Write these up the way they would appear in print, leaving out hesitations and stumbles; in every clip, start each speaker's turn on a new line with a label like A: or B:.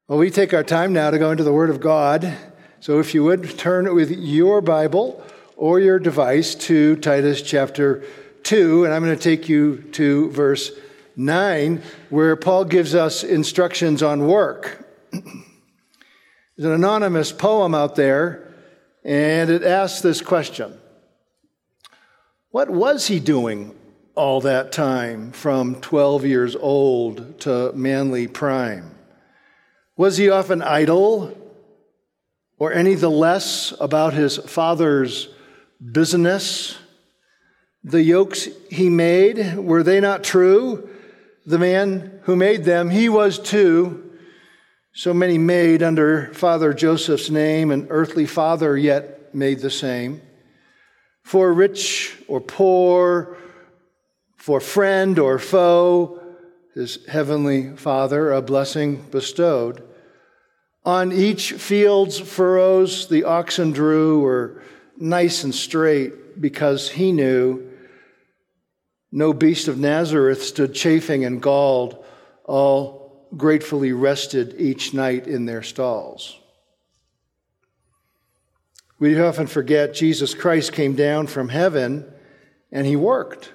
A: Well, we take our time now to go into the Word of God. So if you would, turn with your Bible or your device to Titus chapter 2, and I'm going to take you to verse 9, where Paul gives us instructions on work. There's an anonymous poem out there, and it asks this question. What was he doing all that time from 12 years old to manly prime? Was he often idle or any the less about his father's business? The yokes he made, were they not true? The man who made them, he was too. So many made under Father Joseph's name, an earthly father yet made the same. For rich or poor, for friend or foe, his heavenly Father a blessing bestowed. On each field's furrows the oxen drew were nice and straight, because he knew no beast of Nazareth stood chafing and galled, all gratefully rested each night in their stalls. We often forget Jesus Christ came down from heaven and he worked.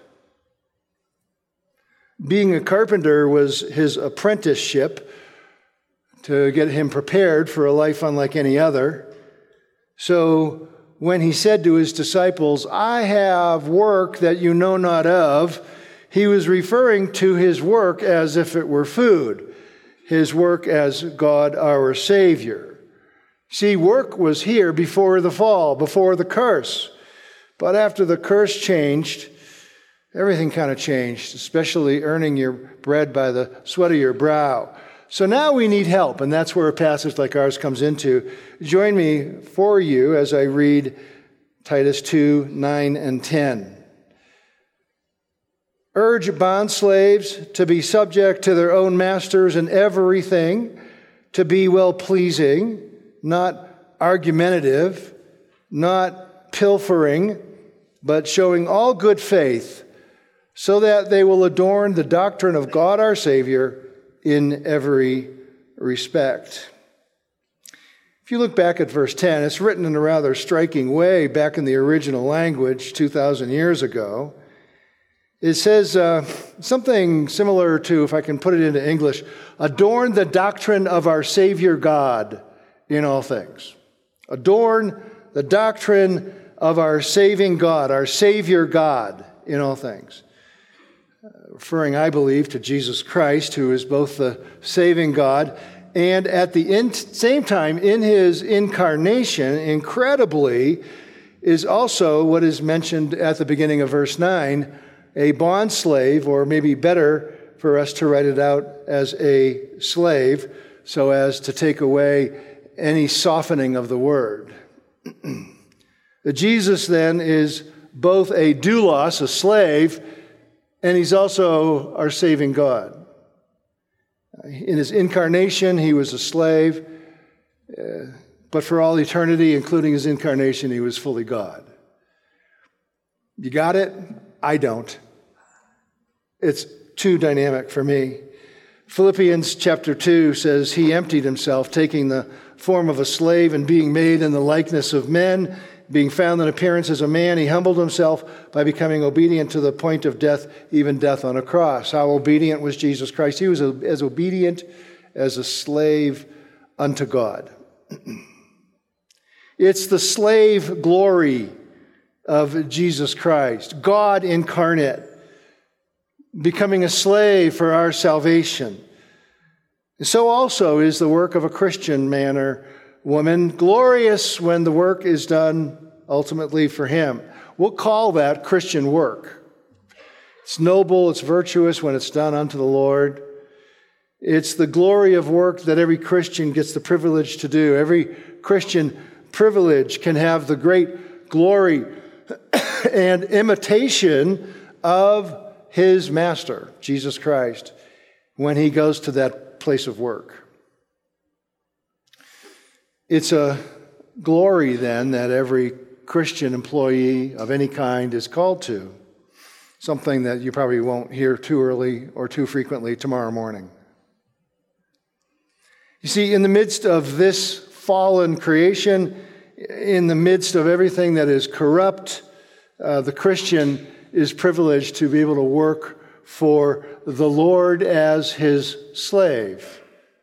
A: Being a carpenter was his apprenticeship to get him prepared for a life unlike any other. So when he said to his disciples, I have work that you know not of, he was referring to his work as if it were food, his work as God our Savior. See, work was here before the fall, before the curse. But after the curse changed, everything kind of changed, especially earning your bread by the sweat of your brow. So now we need help, and that's where a passage like ours comes into. Join me for you as I read Titus 2, 9 and 10. Urge bondslaves to be subject to their own masters in everything, to be well-pleasing, not argumentative, not pilfering, but showing all good faith, so that they will adorn the doctrine of God our Savior in every respect. If you look back at verse 10, it's written in a rather striking way back in the original language 2,000 years ago. It says something similar to, if I can put it into English, adorn the doctrine of our Savior God in all things. Adorn the doctrine of our saving God, our Savior God in all things. Referring, I believe, to Jesus Christ, who is both the saving God and at the same time, in his incarnation, incredibly, is also what is mentioned at the beginning of verse 9, a bondslave, or maybe better for us to write it out as a slave, so as to take away any softening of the word. Jesus then is both a doulos, a slave, and he's also our saving God. In his incarnation, he was a slave, but for all eternity, including his incarnation, he was fully God. You got it? I don't. It's too dynamic for me. Philippians chapter 2 says, he emptied himself, taking the form of a slave and being made in the likeness of men. Being found in appearance as a man, he humbled himself by becoming obedient to the point of death, even death on a cross. How obedient was Jesus Christ? He was as obedient as a slave unto God. It's the slave glory of Jesus Christ, God incarnate, becoming a slave for our salvation. So also is the work of a Christian man or woman, glorious when the work is done ultimately for him. We'll call that Christian work. It's noble, it's virtuous when it's done unto the Lord. It's the glory of work that every Christian gets the privilege to do. Every Christian privilege can have the great glory and imitation of his master, Jesus Christ, when he goes to that place of work. It's a glory, then, that every Christian employee of any kind is called to, something that you probably won't hear too early or too frequently tomorrow morning. You see, in the midst of this fallen creation, in the midst of everything that is corrupt, the Christian is privileged to be able to work for the Lord as his slave.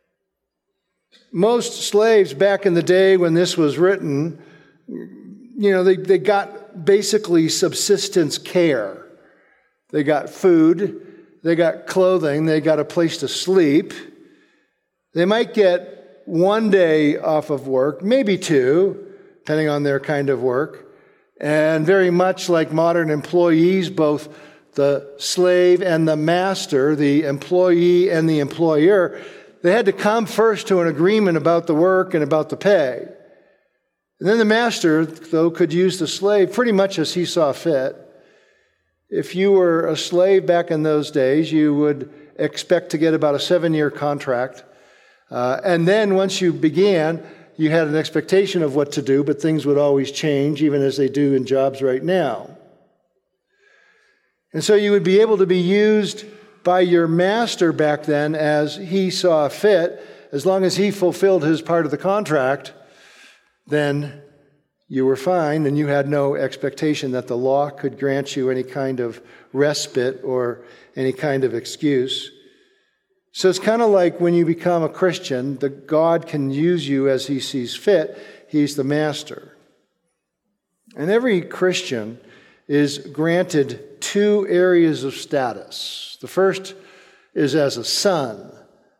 A: Most slaves back in the day when this was written, they got basically subsistence care. They got food, they got clothing, they got a place to sleep. They might get one day off of work, maybe two, depending on their kind of work. And very much like modern employees, both the slave and the master, the employee and the employer, they had to come first to an agreement about the work and about the pay. And then the master, though, could use the slave pretty much as he saw fit. If you were a slave back in those days, you would expect to get about a 7-year contract. And then once you began, you had an expectation of what to do, but things would always change, even as they do in jobs right now. And so you would be able to be used by your master back then as he saw fit. As long as he fulfilled his part of the contract, then you were fine, and you had no expectation that the law could grant you any kind of respite or any kind of excuse. So it's kind of like when you become a Christian, God can use you as he sees fit. He's the master. And every Christian is granted 2 areas of status. The first is as a son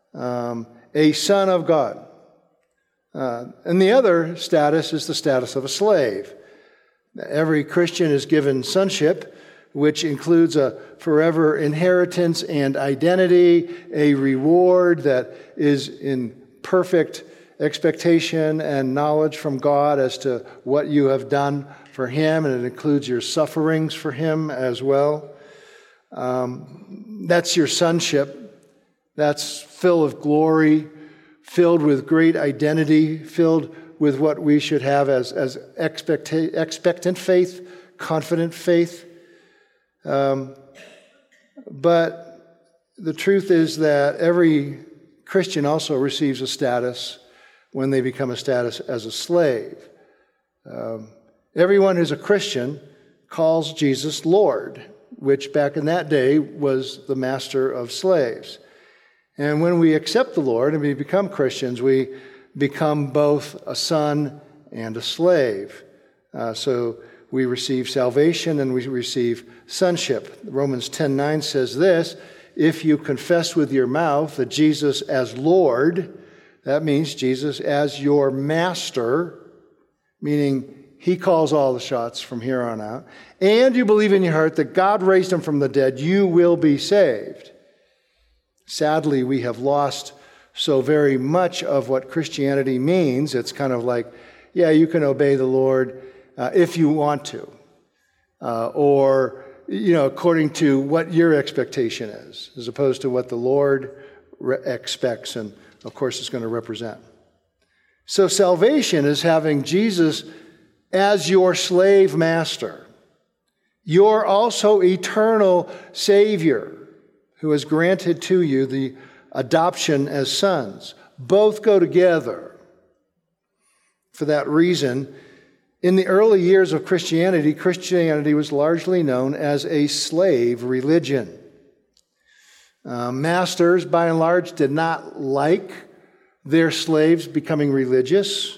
A: of God. And the other status is the status of a slave. Every Christian is given sonship, which includes a forever inheritance and identity, a reward that is in perfect expectation and knowledge from God as to what you have done for him, and it includes your sufferings for him as well. That's your sonship. That's full of glory, filled with great identity, filled with what we should have as expectant faith, confident faith. But the truth is that every Christian also receives a status when they become a status as a slave. Everyone who's a Christian calls Jesus Lord, which back in that day was the master of slaves. And when we accept the Lord and we become Christians, we become both a son and a slave. So we receive salvation and we receive sonship. Romans 10:9 says this: if you confess with your mouth that Jesus as Lord, that means Jesus as your master, meaning he calls all the shots from here on out, and you believe in your heart that God raised him from the dead, you will be saved. Sadly, we have lost so very much of what Christianity means. It's kind of like, yeah, you can obey the Lord if you want to, or according to what your expectation is, as opposed to what the Lord expects and, of course, is going to represent. So salvation is having Jesus as your slave master. You're also eternal Savior who has granted to you the adoption as sons. Both go together. For that reason, in the early years of Christianity, Christianity was largely known as a slave religion. Masters, by and large, did not like their slaves becoming religious.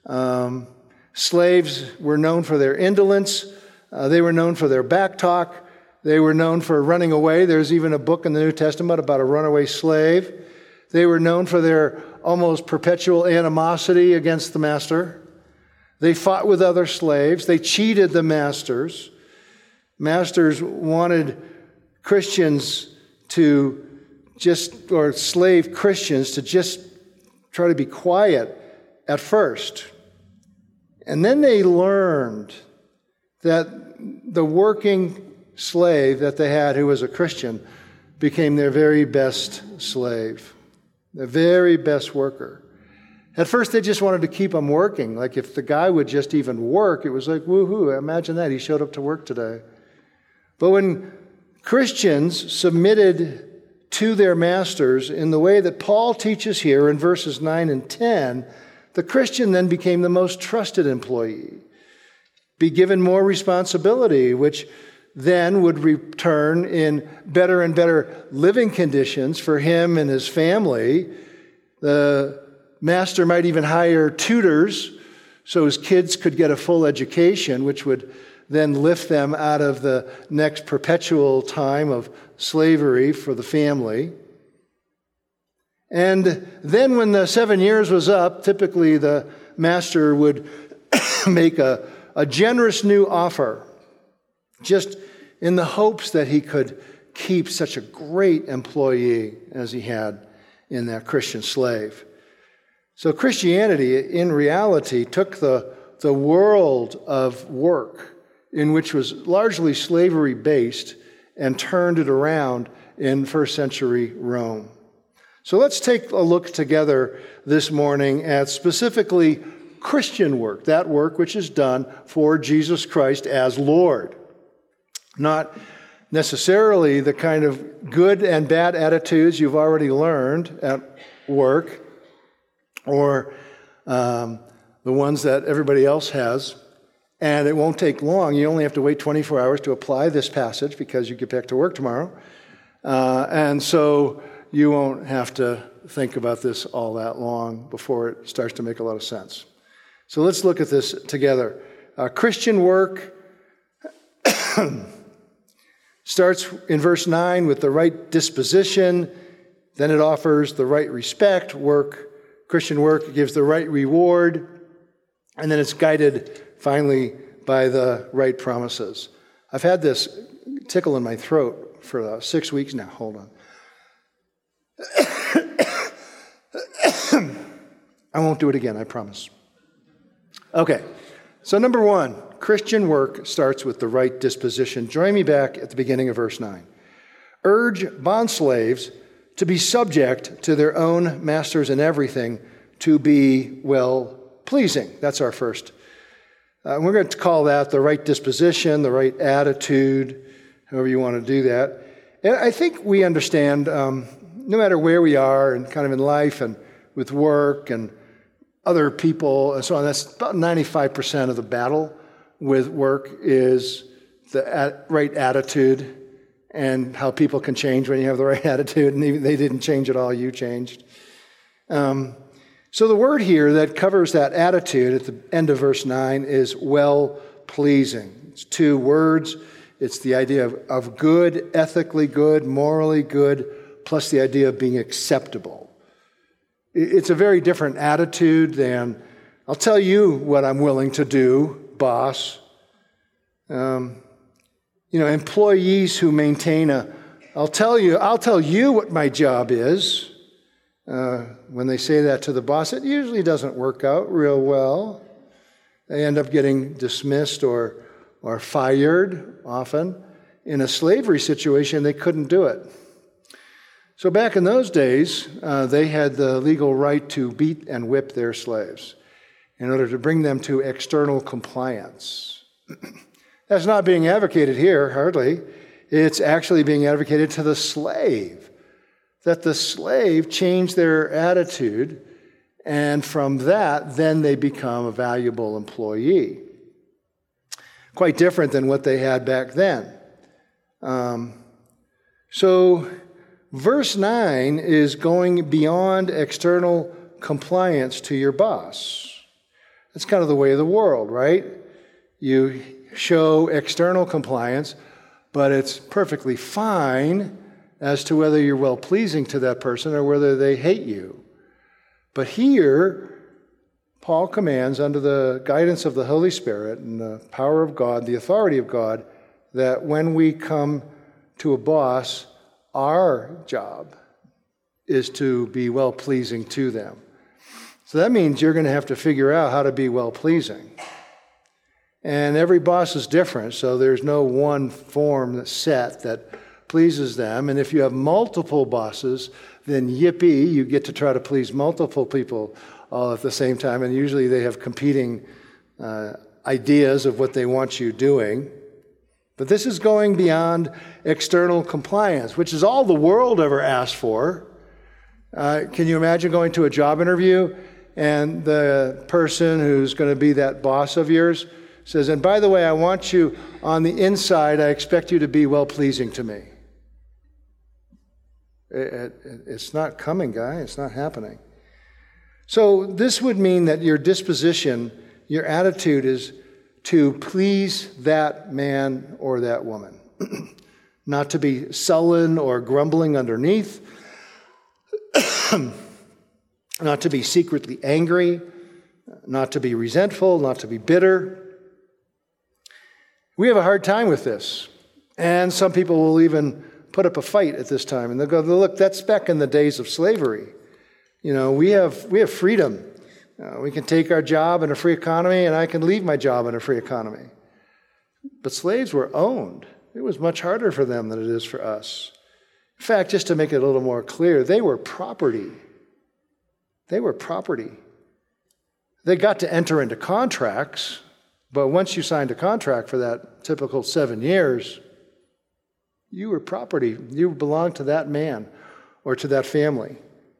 A: Slaves were known for their indolence. They were known for their backtalk. They were known for running away. There's even a book in the New Testament about a runaway slave. They were known for their almost perpetual animosity against the master. They fought with other slaves. They cheated the masters. Masters wanted Christians to or slave Christians to just try to be quiet at first. And then they learned that the working slave that they had who was a Christian became their very best slave, their very best worker. At first, they just wanted to keep him working. Like if the guy would just even work, it was like, woohoo, imagine that. He showed up to work today. But when Christians submitted to their masters in the way that Paul teaches here in verses 9 and 10, the Christian then became the most trusted employee, be given more responsibility, which then would return in better and better living conditions for him and his family. The master might even hire tutors so his kids could get a full education, which would then lift them out of the next perpetual time of slavery for the family. And then when the 7 years was up, typically the master would make a generous new offer, just in the hopes that he could keep such a great employee as he had in that Christian slave. So Christianity, in reality, took the world of work, in which was largely slavery-based, and turned it around in first century Rome. So let's take a look together this morning at specifically Christian work, that work which is done for Jesus Christ as Lord. Not necessarily the kind of good and bad attitudes you've already learned at work, or the ones that everybody else has. And it won't take long. You only have to wait 24 hours to apply this passage because you get back to work tomorrow. And so you won't have to think about this all that long before it starts to make a lot of sense. So let's look at this together. Christian work starts in verse 9 with the right disposition. Then it offers the right respect. Christian work gives the right reward. And then it's guided finally by the right promises. I've had this tickle in my throat for 6 weeks now. Hold on. I won't do it again, I promise. Okay, so number one, Christian work starts with the right disposition. Join me back at the beginning of verse 9. Urge bondslaves to be subject to their own masters in everything, to be well-pleasing. That's our first. We're going to call that the right disposition, the right attitude, however you want to do that. And I think we understand, no matter where we are and kind of in life and with work and other people and so on, that's about 95% of the battle with work is the right attitude and how people can change when you have the right attitude. And even they didn't change at all, you changed. So the word here that covers that attitude at the end of verse 9 is well-pleasing. It's two words. It's the idea of good, ethically good, morally good, plus the idea of being acceptable. It's a very different attitude than, I'll tell you what I'm willing to do, boss. Employees who maintain I'll tell you what my job is. When they say that to the boss, it usually doesn't work out real well. They end up getting dismissed or fired often. In a slavery situation, they couldn't do it. So back in those days, they had the legal right to beat and whip their slaves in order to bring them to external compliance. That's not being advocated here, hardly. It's actually being advocated to the slave, that the slave change their attitude, and from that, then they become a valuable employee. Quite different than what they had back then. So verse 9 is going beyond external compliance to your boss. That's kind of the way of the world, right? You show external compliance, but it's perfectly fine as to whether you're well-pleasing to that person or whether they hate you. But here, Paul commands, under the guidance of the Holy Spirit and the power of God, the authority of God, that when we come to a boss, our job is to be well-pleasing to them. So that means you're going to have to figure out how to be well-pleasing. And every boss is different, so there's no one form that's set that pleases them. And if you have multiple bosses, then yippee, you get to try to please multiple people all at the same time. And usually they have competing ideas of what they want you doing. But this is going beyond external compliance, which is all the world ever asked for. Can you imagine going to a job interview and the person who's going to be that boss of yours says, and by the way, I want you on the inside, I expect you to be well-pleasing to me. It's not coming, guy. It's not happening. So this would mean that your disposition, your attitude is to please that man or that woman. Not to be sullen or grumbling underneath. Not to be secretly angry. Not to be resentful. Not to be bitter. We have a hard time with this. And some people will even put up a fight at this time. And they'll go, look, that's back in the days of slavery. You know, we have freedom. We can take our job in a free economy, and I can leave my job in a free economy. But slaves were owned. It was much harder for them than it is for us. In fact, just to make it a little more clear, they were property. They were property. They got to enter into contracts, but once you signed a contract for that typical 7 years, you were property. You belonged to that man or to that family.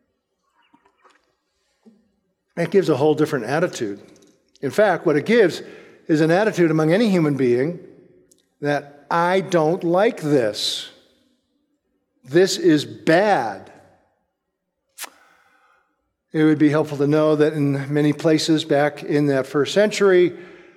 A: That gives a whole different attitude. In fact, what it gives is an attitude among any human being that I don't like this. This is bad. It would be helpful to know that in many places back in that first century,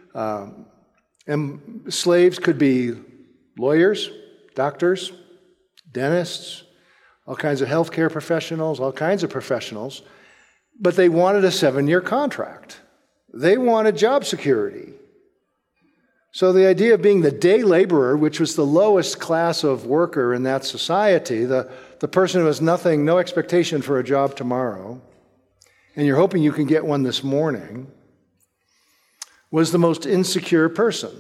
A: slaves could be lawyers, doctors, dentists, all kinds of healthcare professionals, all kinds of professionals, but they wanted a 7-year contract. They wanted job security. So the idea of being the day laborer, which was the lowest class of worker in that society, the person who has nothing, no expectation for a job tomorrow, and you're hoping you can get one this morning, was the most insecure person.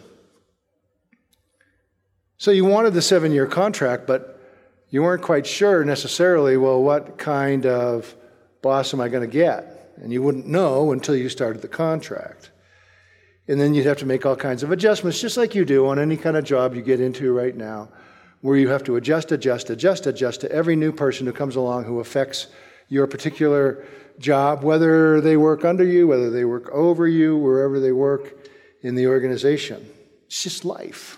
A: So you wanted the 7-year contract, but you weren't quite sure necessarily, well, what kind of boss am I going to get? And you wouldn't know until you started the contract. And then you'd have to make all kinds of adjustments, just like you do on any kind of job you get into right now, where you have to adjust to every new person who comes along who affects your particular job, whether they work under you, whether they work over you, wherever they work in the organization. It's just life.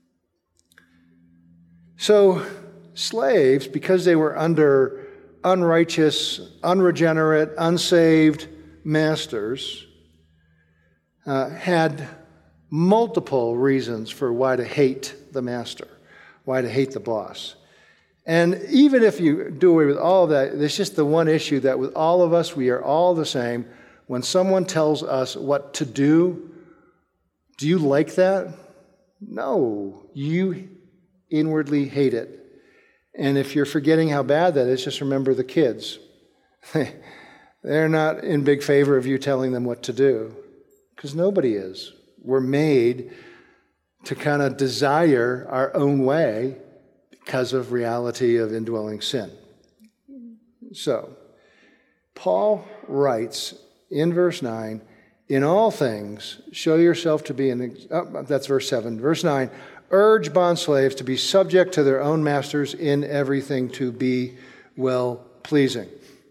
A: So slaves, because they were under unrighteous, unregenerate, unsaved masters, had multiple reasons for why to hate the master, why to hate the boss. And even if you do away with all of that, there's just the one issue that with all of us, we are all the same. When someone tells us what to do you like that? No, you inwardly hate it. And if you're forgetting how bad that is, just remember the kids. They're not in big favor of you telling them what to do, because nobody is. We're made to kind of desire our own way because of reality of indwelling sin. So, Paul writes in verse 9, in all things, show yourself to be that's verse 7. Verse 9, urge bondslaves to be subject to their own masters in everything, to be well-pleasing.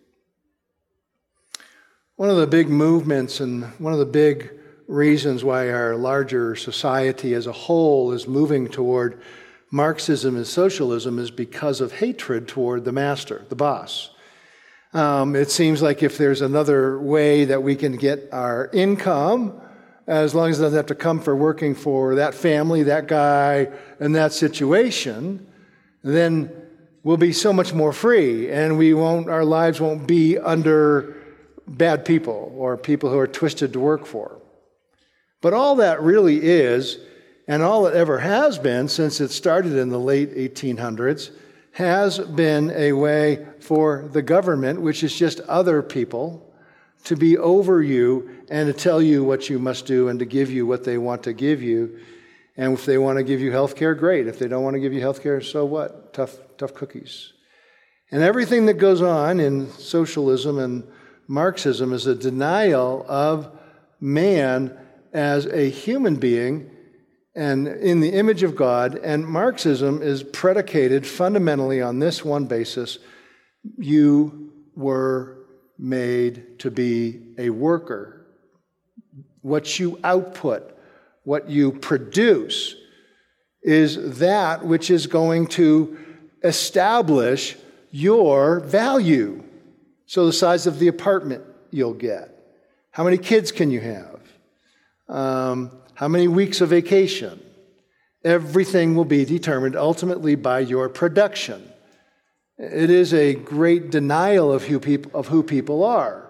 A: One of the big movements and one of the big reasons why our larger society as a whole is moving toward Marxism and socialism is because of hatred toward the master, the boss. It seems like if there's another way that we can get our income, as long as it doesn't have to come for working for that family, that guy, and that situation, then we'll be so much more free, and our lives won't be under bad people or people who are twisted to work for. But all that really is, and all it ever has been since it started in the late 1800s, has been a way for the government, which is just other people, to be over you and to tell you what you must do and to give you what they want to give you. And if they want to give you health care, great. If they don't want to give you health care, so what? Tough cookies. And everything that goes on in socialism and Marxism is a denial of man as a human being and in the image of God. And Marxism is predicated fundamentally on this one basis: you were made to be a worker. What you output, what you produce, is that which is going to establish your value. So the size of the apartment you'll get. How many kids can you have? How many weeks of vacation? Everything will be determined ultimately by your production. It is a great denial of who people are.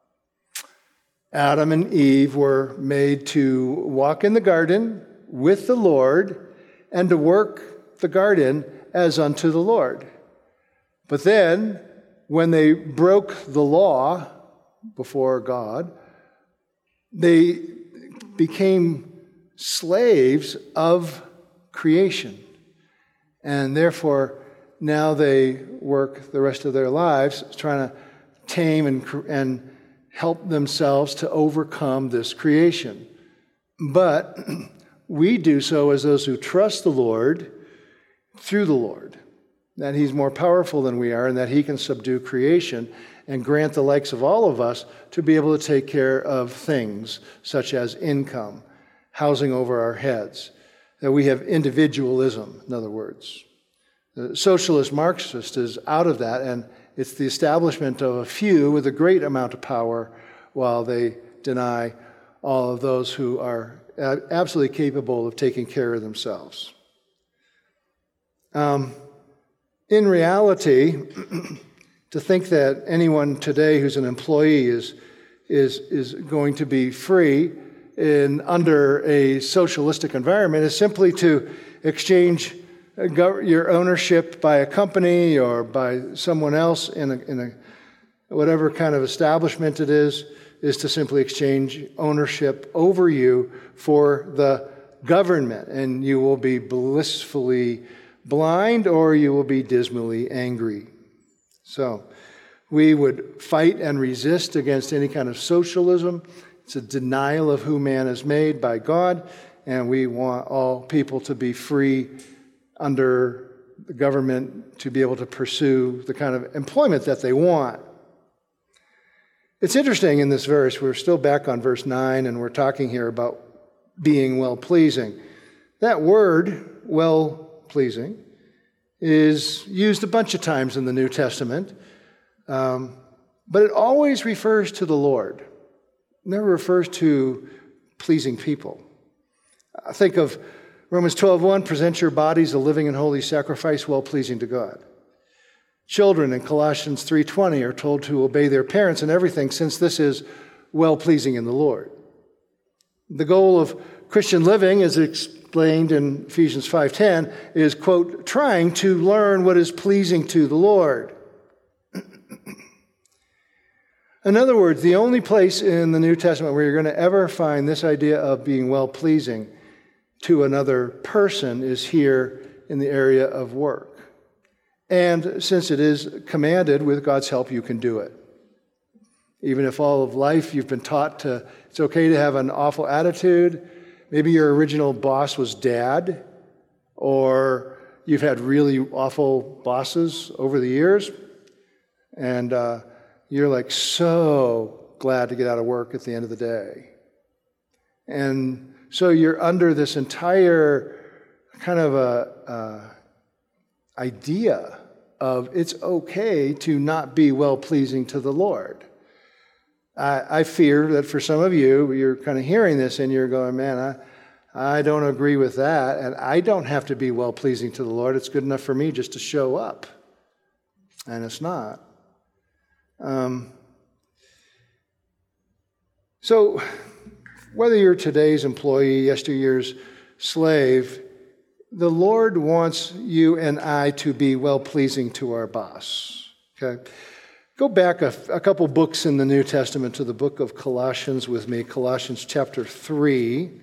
A: Adam and Eve were made to walk in the garden with the Lord and to work the garden as unto the Lord. But then, when they broke the law before God, they became slaves of creation. And therefore, now they work the rest of their lives trying to tame and help themselves to overcome this creation. But we do so as those who trust the Lord through the Lord, that He's more powerful than we are and that He can subdue creation and grant the likes of all of us to be able to take care of things such as income, housing over our heads, that we have individualism, in other words. The socialist Marxist is out of that, and it's the establishment of a few with a great amount of power while they deny all of those who are absolutely capable of taking care of themselves. In reality, to think that anyone today who's an employee is going to be free under a socialistic environment is simply to exchange your ownership by a company or by someone else in a whatever kind of establishment it is to simply exchange ownership over you for the government, and you will be blissfully blind or you will be dismally angry. So we would fight and resist against any kind of socialism. It's a denial of who man is made by God, and we want all people to be free under the government to be able to pursue the kind of employment that they want. It's interesting in this verse, we're still back on verse 9, and we're talking here about being well-pleasing. That word, well-pleasing, is used a bunch of times in the New Testament, but it always refers to the Lord. It never refers to pleasing people. Think of Romans 12:1, present your bodies a living and holy sacrifice, well-pleasing to God. Children in Colossians 3:20 are told to obey their parents in everything, since this is well-pleasing in the Lord. The goal of Christian living, as explained in Ephesians 5:10, is, quote, trying to learn what is pleasing to the Lord. In other words, the only place in the New Testament where you're going to ever find this idea of being well-pleasing to another person is here in the area of work. And since it is commanded, with God's help, you can do it. Even if all of life you've been taught it's okay to have an awful attitude. Maybe your original boss was dad, or you've had really awful bosses over the years, and you're like so glad to get out of work at the end of the day. And so you're under this entire kind of idea of it's okay to not be well-pleasing to the Lord. I fear that for some of you, you're kind of hearing this and you're going, man, I don't agree with that, and I don't have to be well-pleasing to the Lord. It's good enough for me just to show up. And it's not. So whether you're today's employee, yesteryear's slave, the Lord wants you and I to be well-pleasing to our boss. Okay? Go back a couple books in the New Testament to the book of Colossians with me, Colossians chapter 3,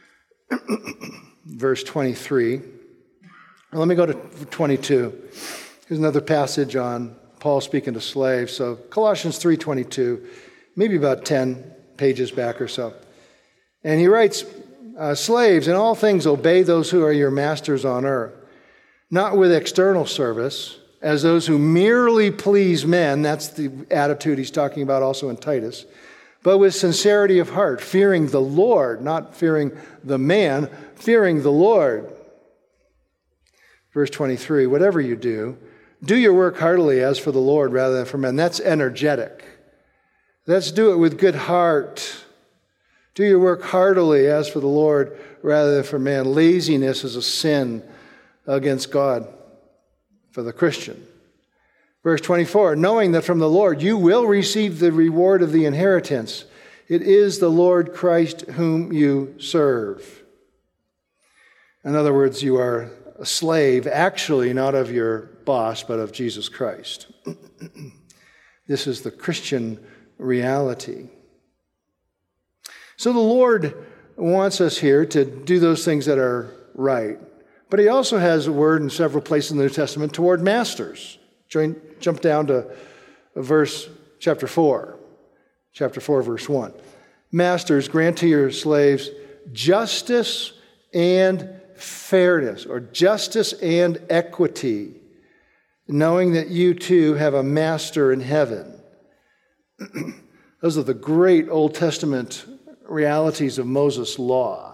A: verse 23. Let me go to 22. Here's another passage on Paul speaking to slaves. So Colossians 3:22, maybe about 10 pages back or so. And he writes, Slaves, in all things obey those who are your masters on earth, not with external service, as those who merely please men. That's the attitude he's talking about also in Titus. But with sincerity of heart, fearing the Lord, not fearing the man, fearing the Lord. Verse 23, whatever you do your work heartily as for the Lord rather than for men. That's energetic. Let's do it with good heart. Do your work heartily as for the Lord rather than for man. Laziness is a sin against God for the Christian. Verse 24, knowing that from the Lord you will receive the reward of the inheritance. It is the Lord Christ whom you serve. In other words, you are a slave, actually not of your boss, but of Jesus Christ. This is the Christian reality. So the Lord wants us here to do those things that are right. But he also has a word in several places in the New Testament toward masters. Jump down to chapter 4, verse 1. Masters, grant to your slaves justice and fairness, or justice and equity, knowing that you too have a master in heaven. Those are the great Old Testament realities of Moses' law.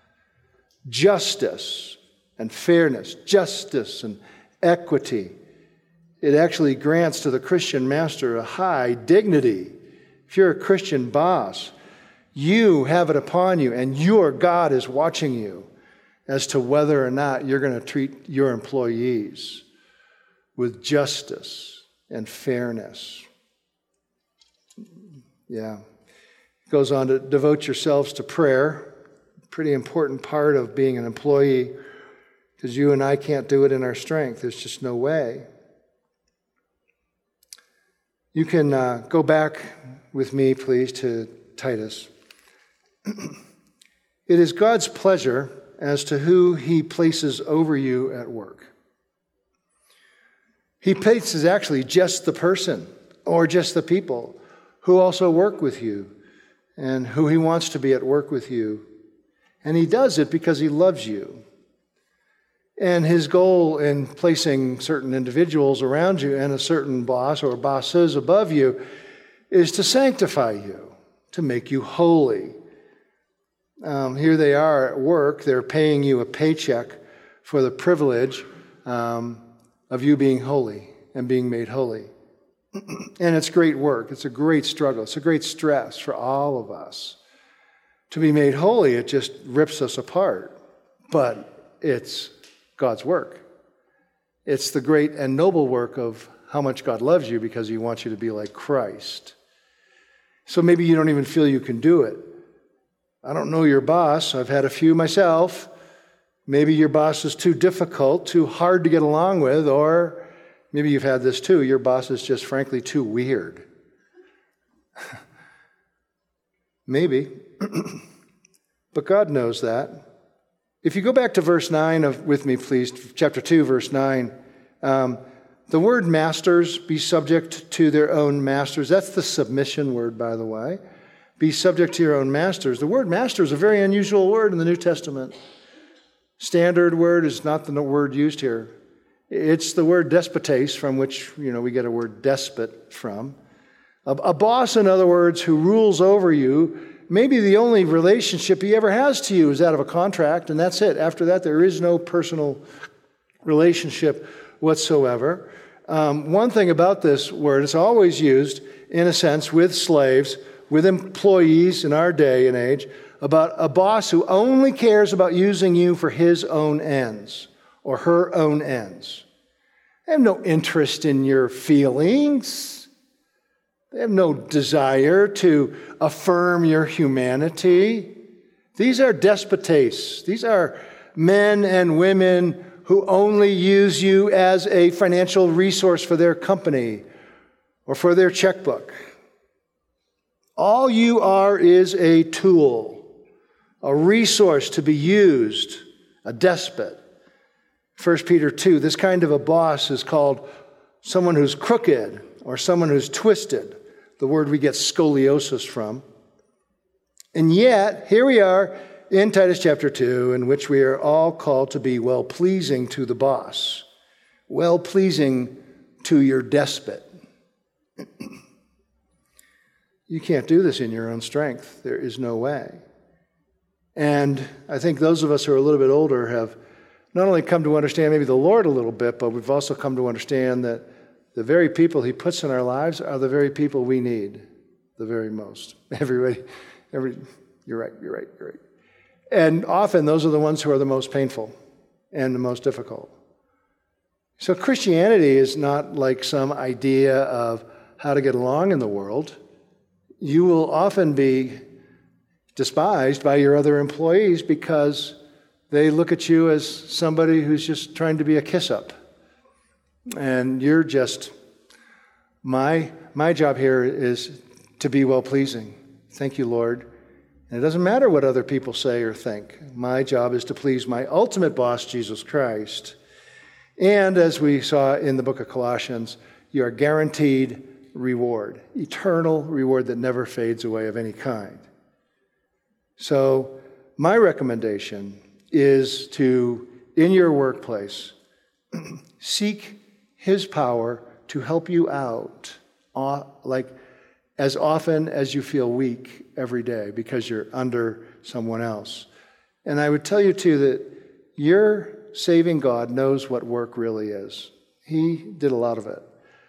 A: Justice and fairness, justice and equity. It actually grants to the Christian master a high dignity. If you're a Christian boss, you have it upon you, and your God is watching you as to whether or not you're going to treat your employees with justice and fairness. Yeah. It goes on to devote yourselves to prayer. Pretty important part of being an employee, because you and I can't do it in our strength. There's just no way. You can go back with me, please, to Titus. It is God's pleasure as to who he places over you at work. He places actually just the person or just the people who also work with you and who he wants to be at work with you. And he does it because he loves you. And his goal in placing certain individuals around you and a certain boss or bosses above you is to sanctify you, to make you holy. Here they are at work. They're paying you a paycheck for the privilege of you being holy and being made holy. And it's great work. It's a great struggle. It's a great stress for all of us. To be made holy, it just rips us apart. But it's God's work. It's the great and noble work of how much God loves you because he wants you to be like Christ. So maybe you don't even feel you can do it. I don't know your boss. I've had a few myself. Maybe your boss is too difficult, too hard to get along with, or maybe you've had this too. Your boss is just frankly too weird. Maybe. But God knows that. If you go back to verse 9 with me, please, chapter 2, verse 9, the word masters, be subject to their own masters. That's the submission word, by the way. Be subject to your own masters. The word master is a very unusual word in the New Testament. Standard word is not the word used here. It's the word despotes, from which we get a word despot from. A boss, in other words, who rules over you. Maybe the only relationship he ever has to you is that of a contract, and that's it. After that, there is no personal relationship whatsoever. One thing about this word, it's always used, in a sense, with slaves, with employees in our day and age, about a boss who only cares about using you for his own ends or her own ends. They have no interest in your feelings. They have no desire to affirm your humanity. These are despotes. These are men and women who only use you as a financial resource for their company or for their checkbook. All you are is a tool, a resource to be used, a despot. 1 Peter 2, this kind of a boss is called someone who's crooked or someone who's twisted, the word we get scoliosis from. And yet, here we are in Titus chapter 2, in which we are all called to be well-pleasing to the boss, well-pleasing to your despot. You can't do this in your own strength. There is no way. And I think those of us who are a little bit older have not only come to understand maybe the Lord a little bit, but we've also come to understand that the very people he puts in our lives are the very people we need the very most. You're right. And often those are the ones who are the most painful and the most difficult. So Christianity is not like some idea of how to get along in the world. You will often be despised by your other employees because they look at you as somebody who's just trying to be a kiss-up. And you're just, my job here is to be well-pleasing. Thank you, Lord. And it doesn't matter what other people say or think. My job is to please my ultimate boss, Jesus Christ. And as we saw in the book of Colossians, you are guaranteed reward, eternal reward that never fades away of any kind. So my recommendation is to, in your workplace, seek his power to help you out, like as often as you feel weak every day because you're under someone else. And I would tell you, too, that your saving God knows what work really is. He did a lot of it.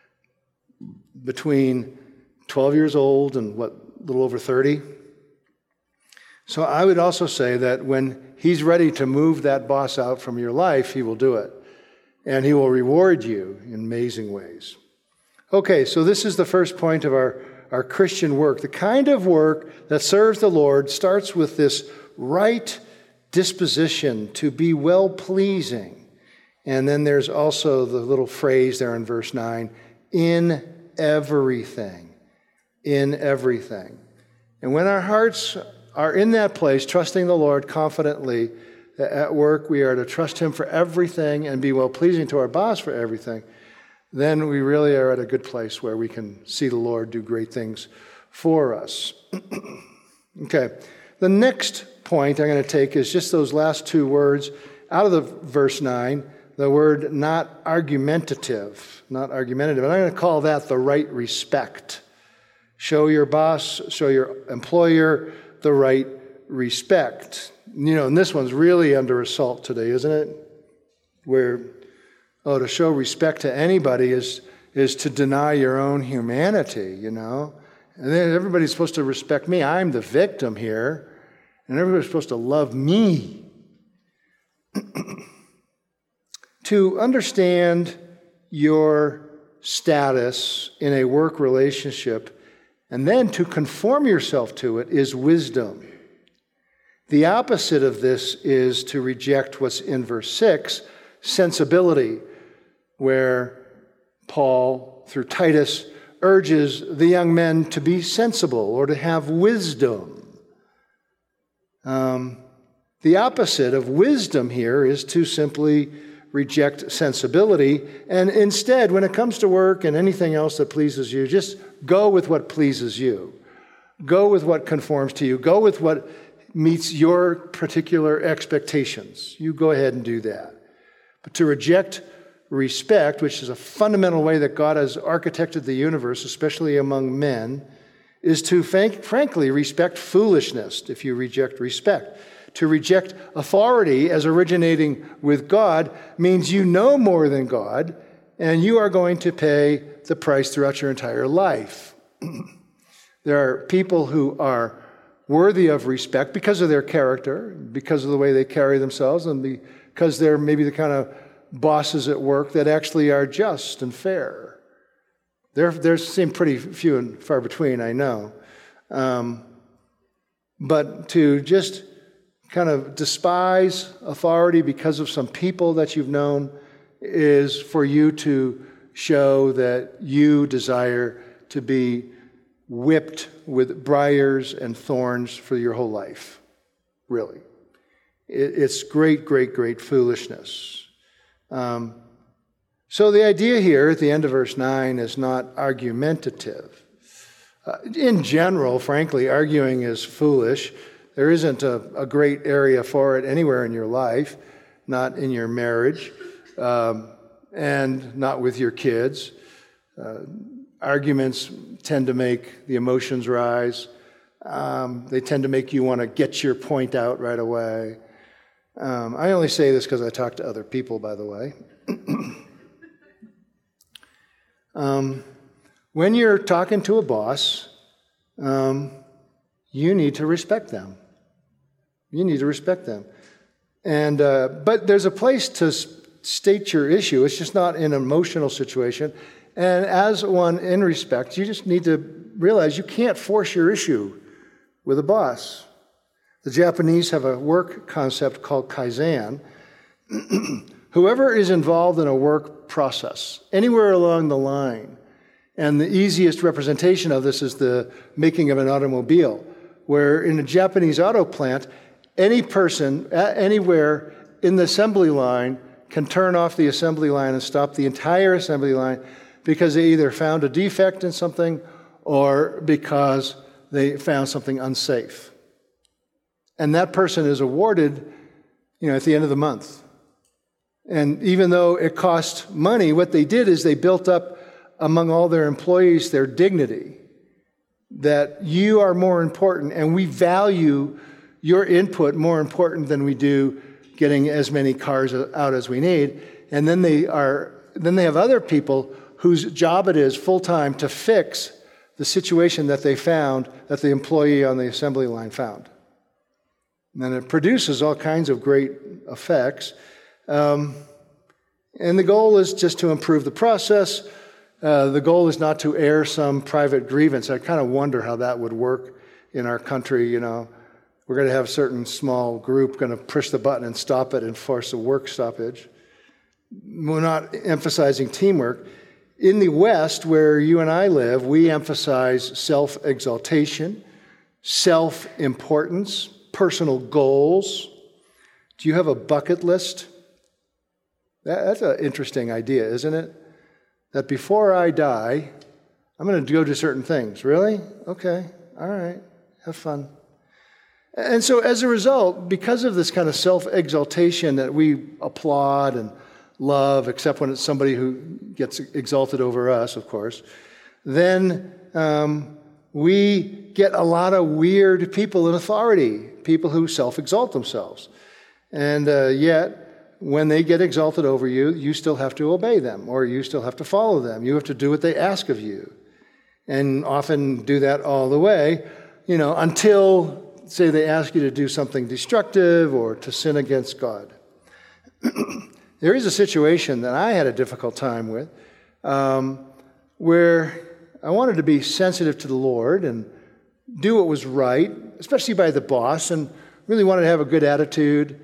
A: Between 12 years old and a little over 30. So I would also say that when he's ready to move that boss out from your life, he will do it. And he will reward you in amazing ways. Okay, so this is the first point of our Christian work. The kind of work that serves the Lord starts with this right disposition to be well-pleasing. And then there's also the little phrase there in verse 9, in everything. In everything. And when our hearts are in that place, trusting the Lord confidently, that at work we are to trust him for everything and be well-pleasing to our boss for everything, then we really are at a good place where we can see the Lord do great things for us. Okay, the next point I'm going to take is just those last two words out of the verse 9, the word not argumentative. And I'm going to call that the right respect. Show your boss, show your employer the right respect. And this one's really under assault today, isn't it? Where, to show respect to anybody is to deny your own humanity, And then everybody's supposed to respect me. I'm the victim here. And everybody's supposed to love me. To understand your status in a work relationship and then to conform yourself to it is wisdom. The opposite of this is to reject what's in verse 6, sensibility, where Paul, through Titus, urges the young men to be sensible or to have wisdom. The opposite of wisdom here is to simply reject sensibility, and instead, when it comes to work and anything else that pleases you, just go with what pleases you. Go with what conforms to you. Go with what meets your particular expectations. You go ahead and do that. But to reject respect, which is a fundamental way that God has architected the universe, especially among men, is to frankly respect foolishness if you reject respect. To reject authority as originating with God means you know more than God, and you are going to pay the price throughout your entire life. There are people who are worthy of respect because of their character, because of the way they carry themselves, and because they're maybe the kind of bosses at work that actually are just and fair. There seem pretty few and far between, I know. But to just kind of despise authority because of some people that you've known is for you to show that you desire to be whipped with briars and thorns for your whole life. Really. It's great, great, great foolishness. So the idea here at the end of verse 9 is not argumentative. In general, frankly, arguing is foolish. There isn't a great area for it anywhere in your life, not in your marriage, and not with your kids. Arguments tend to make the emotions rise. They tend to make you want to get your point out right away. I only say this because I talk to other people, by the way. When you're talking to a boss, you need to respect them. You need to respect them. And but there's a place to state your issue. It's just not an emotional situation. And as one in respect, you just need to realize you can't force your issue with a boss. The Japanese have a work concept called kaizen. Whoever is involved in a work process, anywhere along the line, and the easiest representation of this is the making of an automobile, where in a Japanese auto plant, any person anywhere in the assembly line can turn off the assembly line and stop the entire assembly line because they either found a defect in something or because they found something unsafe. And that person is awarded, at the end of the month. And even though it cost money, what they did is they built up among all their employees their dignity, that you are more important and we value your input more important than we do getting as many cars out as we need. And then they have other people whose job it is full-time to fix the situation that they found, that the employee on the assembly line found. And then it produces all kinds of great effects. And the goal is just to improve the process. The goal is not to air some private grievance. I kind of wonder how that would work in our country, We're going to have a certain small group going to push the button and stop it and force a work stoppage. We're not emphasizing teamwork. In the West, where you and I live, we emphasize self-exaltation, self-importance, personal goals. Do you have a bucket list? That's an interesting idea, isn't it? That before I die, I'm going to go do certain things. Really? Okay. All right. Have fun. And so as a result, because of this kind of self-exaltation that we applaud and love, except when it's somebody who gets exalted over us, of course, then we get a lot of weird people in authority, people who self-exalt themselves. And yet, when they get exalted over you, you still have to obey them, or you still have to follow them. You have to do what they ask of you. And often do that all the way, until, say, they ask you to do something destructive or to sin against God. There is a situation that I had a difficult time with where I wanted to be sensitive to the Lord and do what was right, especially by the boss, and really wanted to have a good attitude.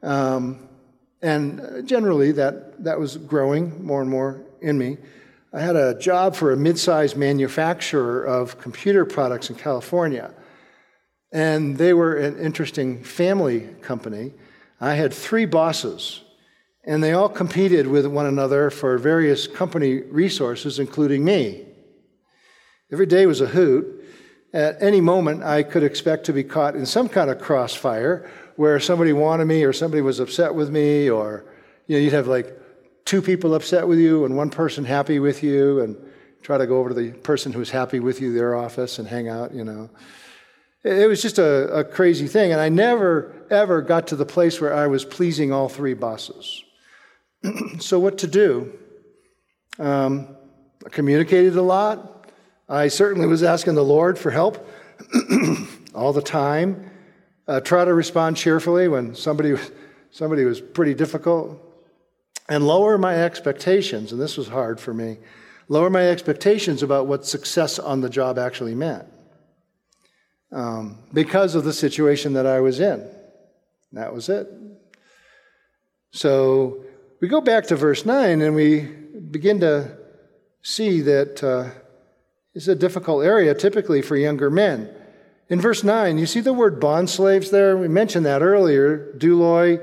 A: And generally, that was growing more and more in me. I had a job for a mid-sized manufacturer of computer products in California. And they were an interesting family company. I had 3 bosses, and they all competed with one another for various company resources, including me. Every day was a hoot. At any moment, I could expect to be caught in some kind of crossfire where somebody wanted me or somebody was upset with me, or you'd have like 2 people upset with you and 1 person happy with you, and try to go over to the person who's happy with you, their office, and hang out, It was just a crazy thing, and I never, ever got to the place where I was pleasing all 3 bosses. So what to do? I communicated a lot. I certainly was asking the Lord for help all the time. Try to respond cheerfully when somebody was pretty difficult. And lower my expectations, and this was hard for me, lower my expectations about what success on the job actually meant. Because of the situation that I was in. That was it. So we go back to verse 9 and we begin to see that it's a difficult area typically for younger men. In verse 9, you see the word bondslaves there? We mentioned that earlier, douloi.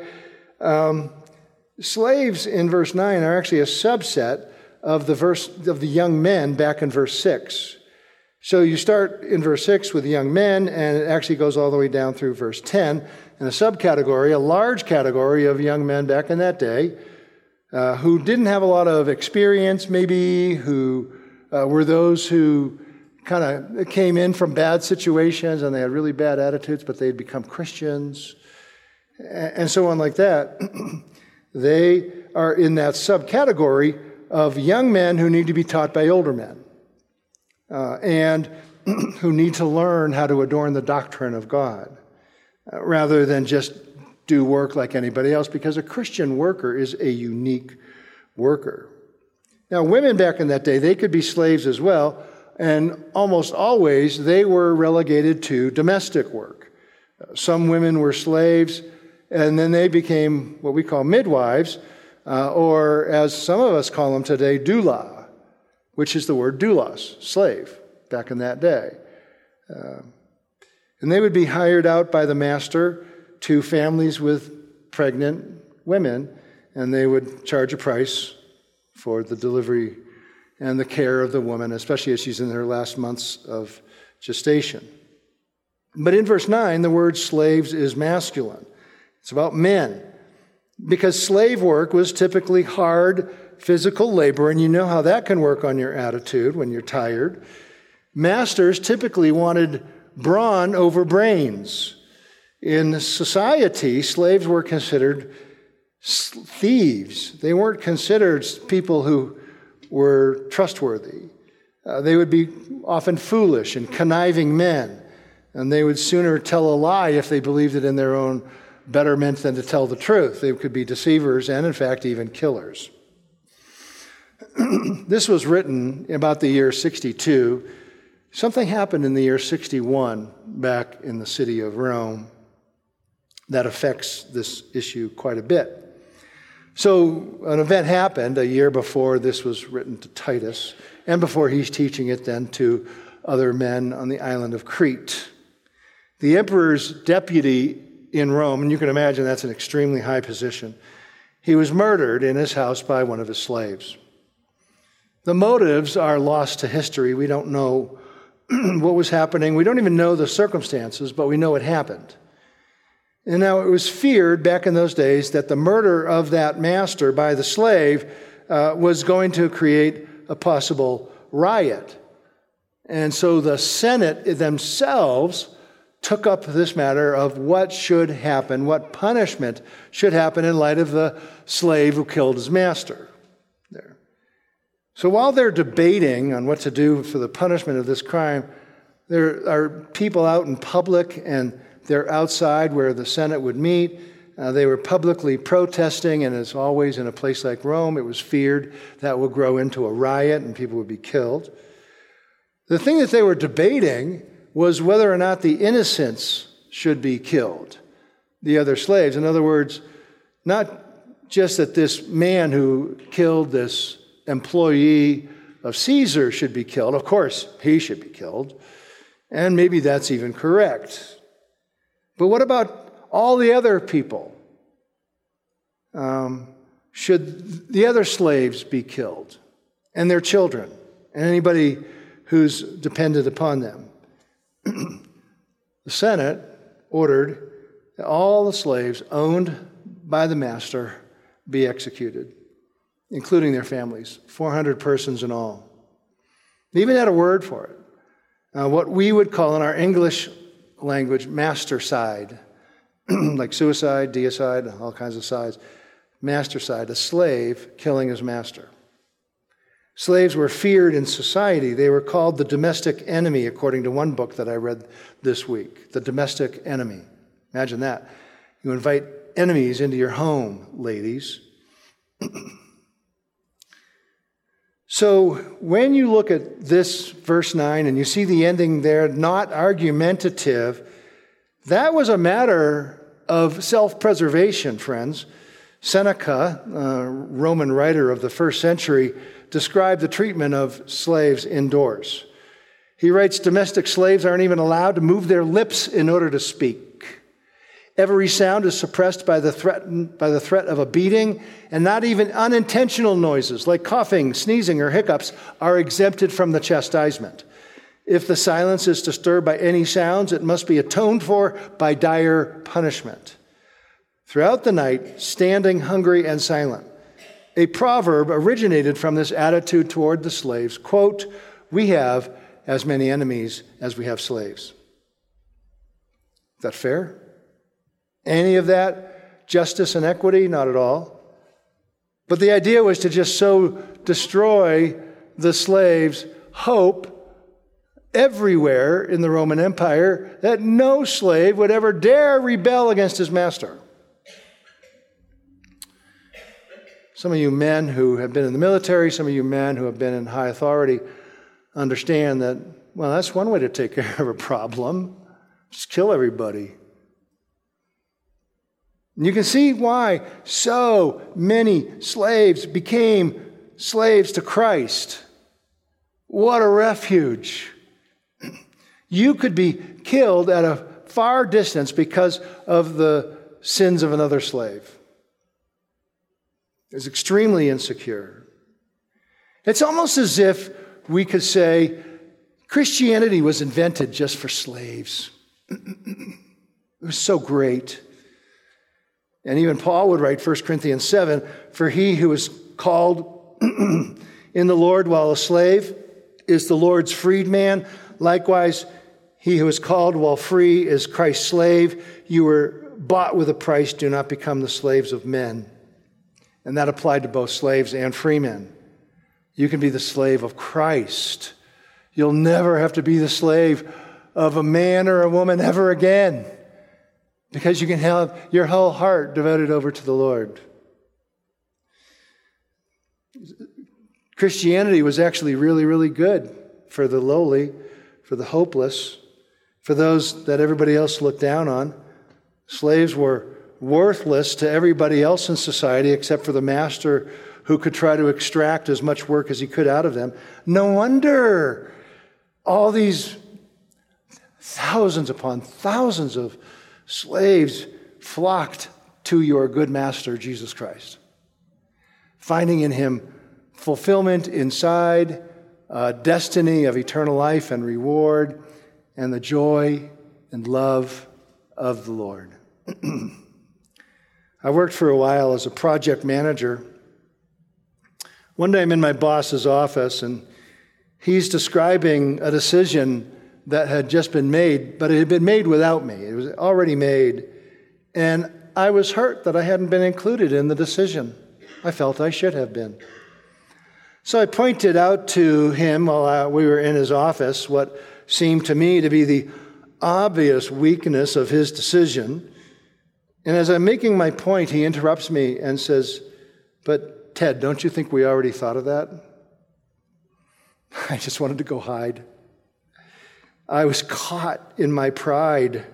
A: Slaves in verse 9 are actually a subset of the young men back in verse 6. So you start in verse 6 with young men, and it actually goes all the way down through verse 10. And a subcategory, a large category of young men back in that day who didn't have a lot of experience, maybe, who were those who kind of came in from bad situations and they had really bad attitudes, but they'd become Christians, and so on like that. They are in that subcategory of young men who need to be taught by older men and who need to learn how to adorn the doctrine of God rather than just do work like anybody else, because a Christian worker is a unique worker. Now, women back in that day, they could be slaves as well, and almost always they were relegated to domestic work. Some women were slaves, and then they became what we call midwives, or as some of us call them today, doula, which is the word doulos, slave, back in that day. And they would be hired out by the master to families with pregnant women, and they would charge a price for the delivery and the care of the woman, especially as she's in her last months of gestation. But in verse 9, the word slaves is masculine. It's about men. Because slave work was typically hard physical labor, and you know how that can work on your attitude when you're tired. Masters typically wanted brawn over brains. In society, slaves were considered thieves. They weren't considered people who were trustworthy. They would be often foolish and conniving men, and they would sooner tell a lie if they believed it in their own betterment than to tell the truth. They could be deceivers and, in fact, even killers. This was written about the year 62. Something happened in the year 61 back in the city of Rome that affects this issue quite a bit. So an event happened a year before this was written to Titus, and before he's teaching it then to other men on the island of Crete. The emperor's deputy in Rome, and you can imagine that's an extremely high position, he was murdered in his house by one of his slaves. The motives are lost to history. We don't know what was happening. We don't even know the circumstances, but we know it happened. And now it was feared back in those days that the murder of that master by the slave was going to create a possible riot. And so the Senate themselves took up this matter of what should happen, what punishment should happen in light of the slave who killed his master. There. So while they're debating on what to do for the punishment of this crime, there are people out in public, and they're outside where the Senate would meet. They were publicly protesting, and as always in a place like Rome, it was feared that would grow into a riot and people would be killed. The thing that they were debating was whether or not the innocents should be killed, the other slaves. In other words, not just that this man who killed this employee of Caesar should be killed. Of course, he should be killed, and maybe that's even correct. But what about all the other people? Should the other slaves be killed, and their children, and anybody who's dependent upon them? The Senate ordered that all the slaves owned by the master be executed, including their families, 400 persons in all. They even had a word for it, what we would call in our English language mastercide, like suicide, deicide, all kinds of sides. Mastercide, a slave killing his master. Slaves were feared in society. They were called the domestic enemy, according to one book that I read this week. The domestic enemy. Imagine that. You invite enemies into your home, ladies. So when you look at this verse 9 and you see the ending there, not argumentative, that was a matter of self-preservation, friends. Seneca, a Roman writer of the first century, described the treatment of slaves indoors. He writes, domestic slaves aren't even allowed to move their lips in order to speak. Every sound is suppressed by the threat of a beating, and not even unintentional noises like coughing, sneezing, or hiccups are exempted from the chastisement. If the silence is disturbed by any sounds, it must be atoned for by dire punishment. Throughout the night, standing, hungry, and silent. A proverb originated from this attitude toward the slaves. Quote, "We have as many enemies as we have slaves." Is that fair? Any of that justice and equity? Not at all. But the idea was to just so destroy the slaves' hope everywhere in the Roman Empire that no slave would ever dare rebel against his master. Some of you men who have been in the military, some of you men who have been in high authority understand that, well, that's one way to take care of a problem. Just kill everybody. And you can see why so many slaves became slaves to Christ. What a refuge. You could be killed at a far distance because of the sins of another slave. It's extremely insecure. It's almost as if we could say Christianity was invented just for slaves. It was so great. And even Paul would write 1 Corinthians 7, "For he who is called in the Lord while a slave is the Lord's freedman. Likewise, he who is called while free is Christ's slave. You were bought with a price. Do not become the slaves of men." And that applied to both slaves and free men. You can be the slave of Christ. You'll never have to be the slave of a man or a woman ever again, because you can have your whole heart devoted over to the Lord. Christianity was actually really, really good for the lowly, for the hopeless, for those that everybody else looked down on. Slaves were worthless to everybody else in society except for the master, who could try to extract as much work as he could out of them. No wonder all these thousands upon thousands of slaves flocked to your good master, Jesus Christ, finding in him fulfillment inside, destiny of eternal life and reward, and the joy and love of the Lord. I worked for a while as a project manager. One day I'm in my boss's office, and he's describing a decision that had just been made, but it had been made without me. It was already made. And I was hurt that I hadn't been included in the decision. I felt I should have been. So I pointed out to him while we were in his office what seemed to me to be the obvious weakness of his decision. And as I'm making my point, he interrupts me and says, "But Ted, don't you think we already thought of that?" I just wanted to go hide. I was caught in my pride.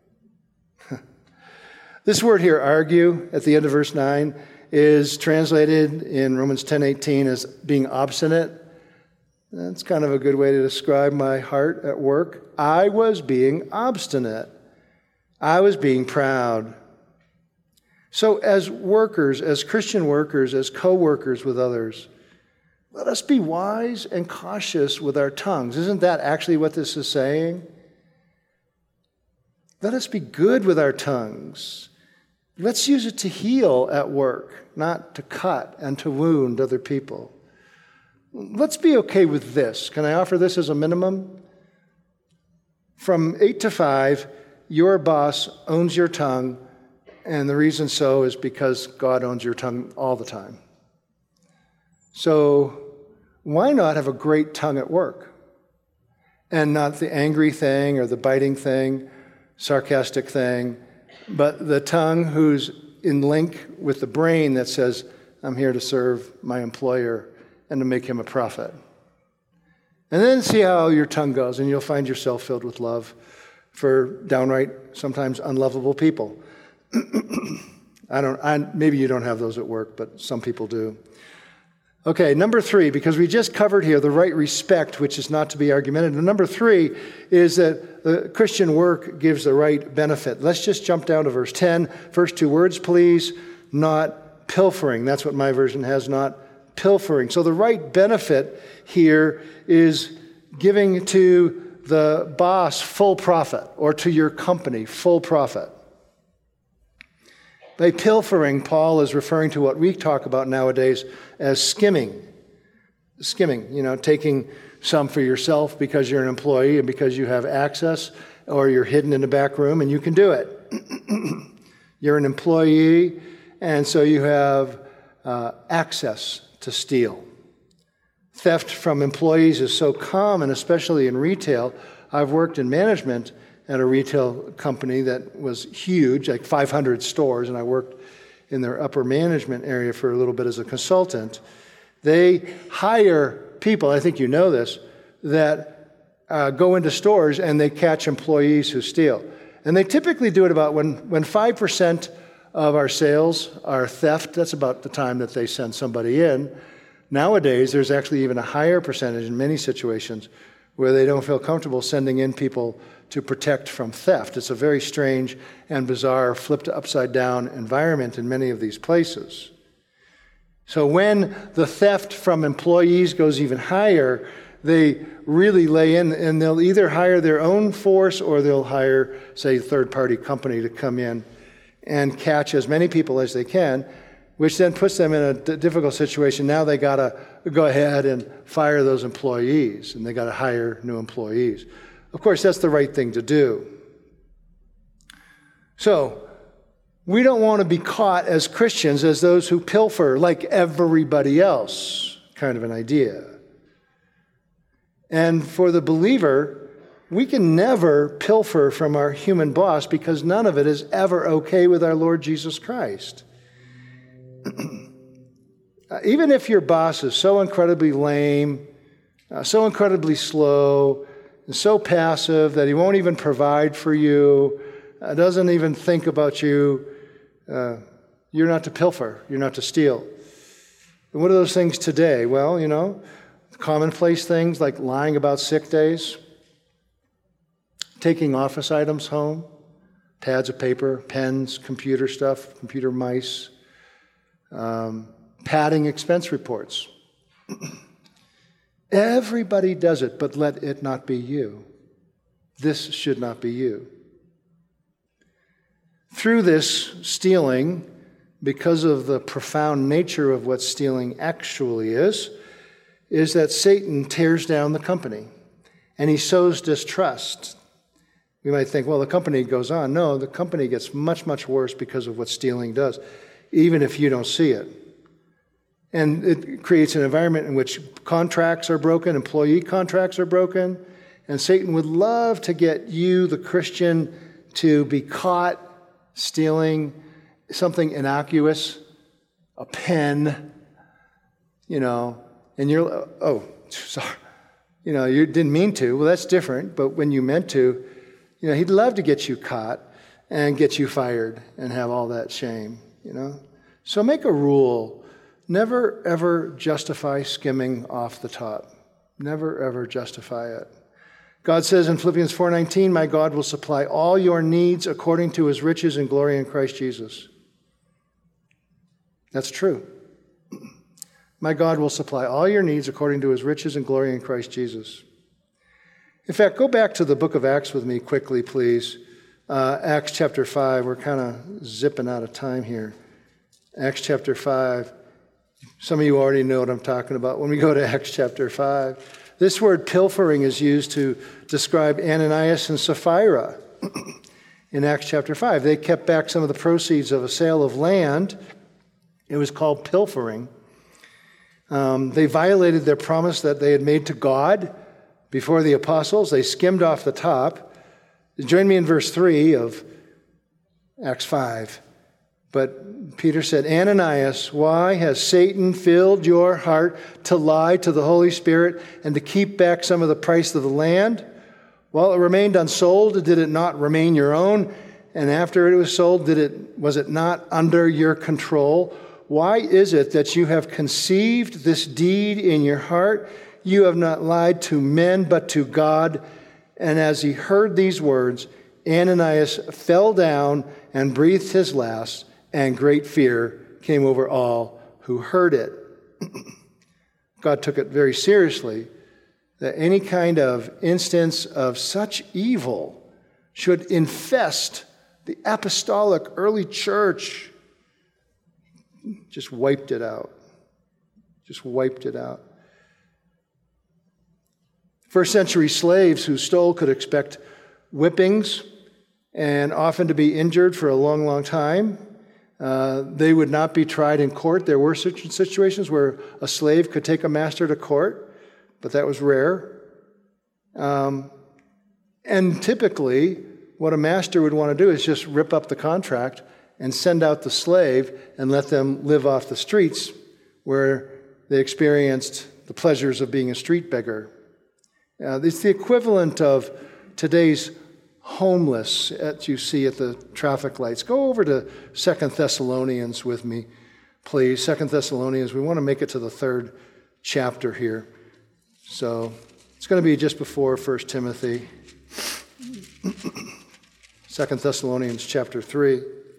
A: This word here, argue, at the end of verse 9, is translated in Romans 10:18 as being obstinate. That's kind of a good way to describe my heart at work. I was being obstinate. I was being proud. So as workers, as Christian workers, as co-workers with others, let us be wise and cautious with our tongues. Isn't that actually what this is saying? Let us be good with our tongues. Let's use it to heal at work, not to cut and to wound other people. Let's be okay with this. Can I offer this as a minimum? From 8 to 5, your boss owns your tongue, and the reason so is because God owns your tongue all the time. So why not have a great tongue at work and not the angry thing or the biting thing, sarcastic thing, but the tongue who's in link with the brain that says, I'm here to serve my employer and to make him a profit. And then see how your tongue goes, and you'll find yourself filled with love for downright, sometimes unlovable people. Maybe you don't have those at work, but some people do. Okay, number 3, because we just covered here the right respect, which is not to be argumentative. Number 3 is that the Christian work gives the right benefit. Let's just jump down to verse 10. First 2 words, please. Not pilfering. That's what my version has, not pilfering. So the right benefit here is giving to the boss full profit, or to your company full profit. By pilfering, Paul is referring to what we talk about nowadays as skimming. Skimming, taking some for yourself because you're an employee and because you have access, or you're hidden in the back room and you can do it. You're an employee, and so you have access to steal. Theft from employees is so common, especially in retail. I've worked in management at a retail company that was huge, like 500 stores, and I worked in their upper management area for a little bit as a consultant. They hire people, I think you know this, that go into stores and they catch employees who steal. And they typically do it about when 5% of our sales are theft, that's about the time that they send somebody in. Nowadays, there's actually even a higher percentage in many situations where they don't feel comfortable sending in people to protect from theft. It's a very strange and bizarre, flipped upside down environment in many of these places. So when the theft from employees goes even higher, they really lay in, and they'll either hire their own force or they'll hire, say, a third-party company to come in and catch as many people as they can, which then puts them in a difficult situation. Now they got to go ahead and fire those employees, and they got to hire new employees. Of course, that's the right thing to do. So, we don't want to be caught as Christians as those who pilfer like everybody else, kind of an idea. And for the believer, we can never pilfer from our human boss because none of it is ever okay with our Lord Jesus Christ. Even if your boss is so incredibly lame, so incredibly slow, and so passive that he won't even provide for you, doesn't even think about you, you're not to pilfer, you're not to steal. And what are those things today? Well, commonplace things like lying about sick days, taking office items home, pads of paper, pens, computer stuff, computer mice, padding expense reports. Everybody does it, but let it not be you. This should not be you. Through this stealing, because of the profound nature of what stealing actually is that Satan tears down the company and he sows distrust. We might think, well, the company goes on. No, the company gets much, much worse because of what stealing does, even if you don't see it. And it creates an environment in which contracts are broken, employee contracts are broken, and Satan would love to get you, the Christian, to be caught stealing something innocuous, a pen, and you're, oh, sorry, you didn't mean to. Well, that's different, but when you meant to, he'd love to get you caught and get you fired and have all that shame, So make a rule. Never, ever justify skimming off the top. Never, ever justify it. God says in Philippians 4:19, my God will supply all your needs according to his riches and glory in Christ Jesus. That's true. My God will supply all your needs according to his riches and glory in Christ Jesus. In fact, go back to the book of Acts with me quickly, please. Acts chapter 5. We're kind of zipping out of time here. Acts chapter 5. Some of you already know what I'm talking about when we go to Acts chapter 5. This word pilfering is used to describe Ananias and Sapphira in Acts chapter 5. They kept back some of the proceeds of a sale of land. It was called pilfering. They violated their promise that they had made to God before the apostles. They skimmed off the top. Join me in verse 3 of Acts 5. But Peter said, Ananias, why has Satan filled your heart to lie to the Holy Spirit and to keep back some of the price of the land? While it remained unsold, did it not remain your own? And after it was sold, was it not under your control? Why is it that you have conceived this deed in your heart? You have not lied to men, but to God. And as he heard these words, Ananias fell down and breathed his last, and great fear came over all who heard it. God took it very seriously that any kind of instance of such evil should infest the apostolic early church. Just wiped it out. Just wiped it out. First century slaves who stole could expect whippings and often to be injured for a long, long time. They would not be tried in court. There were situations where a slave could take a master to court, but that was rare. And typically, what a master would want to do is just rip up the contract and send out the slave and let them live off the streets where they experienced the pleasures of being a street beggar. It's the equivalent of today's homeless that you see at the traffic lights. Go over to 2 Thessalonians with me, please. 2 Thessalonians, we want to make it to the 3rd chapter here. So it's going to be just before 1 Timothy. 2 Thessalonians chapter 3.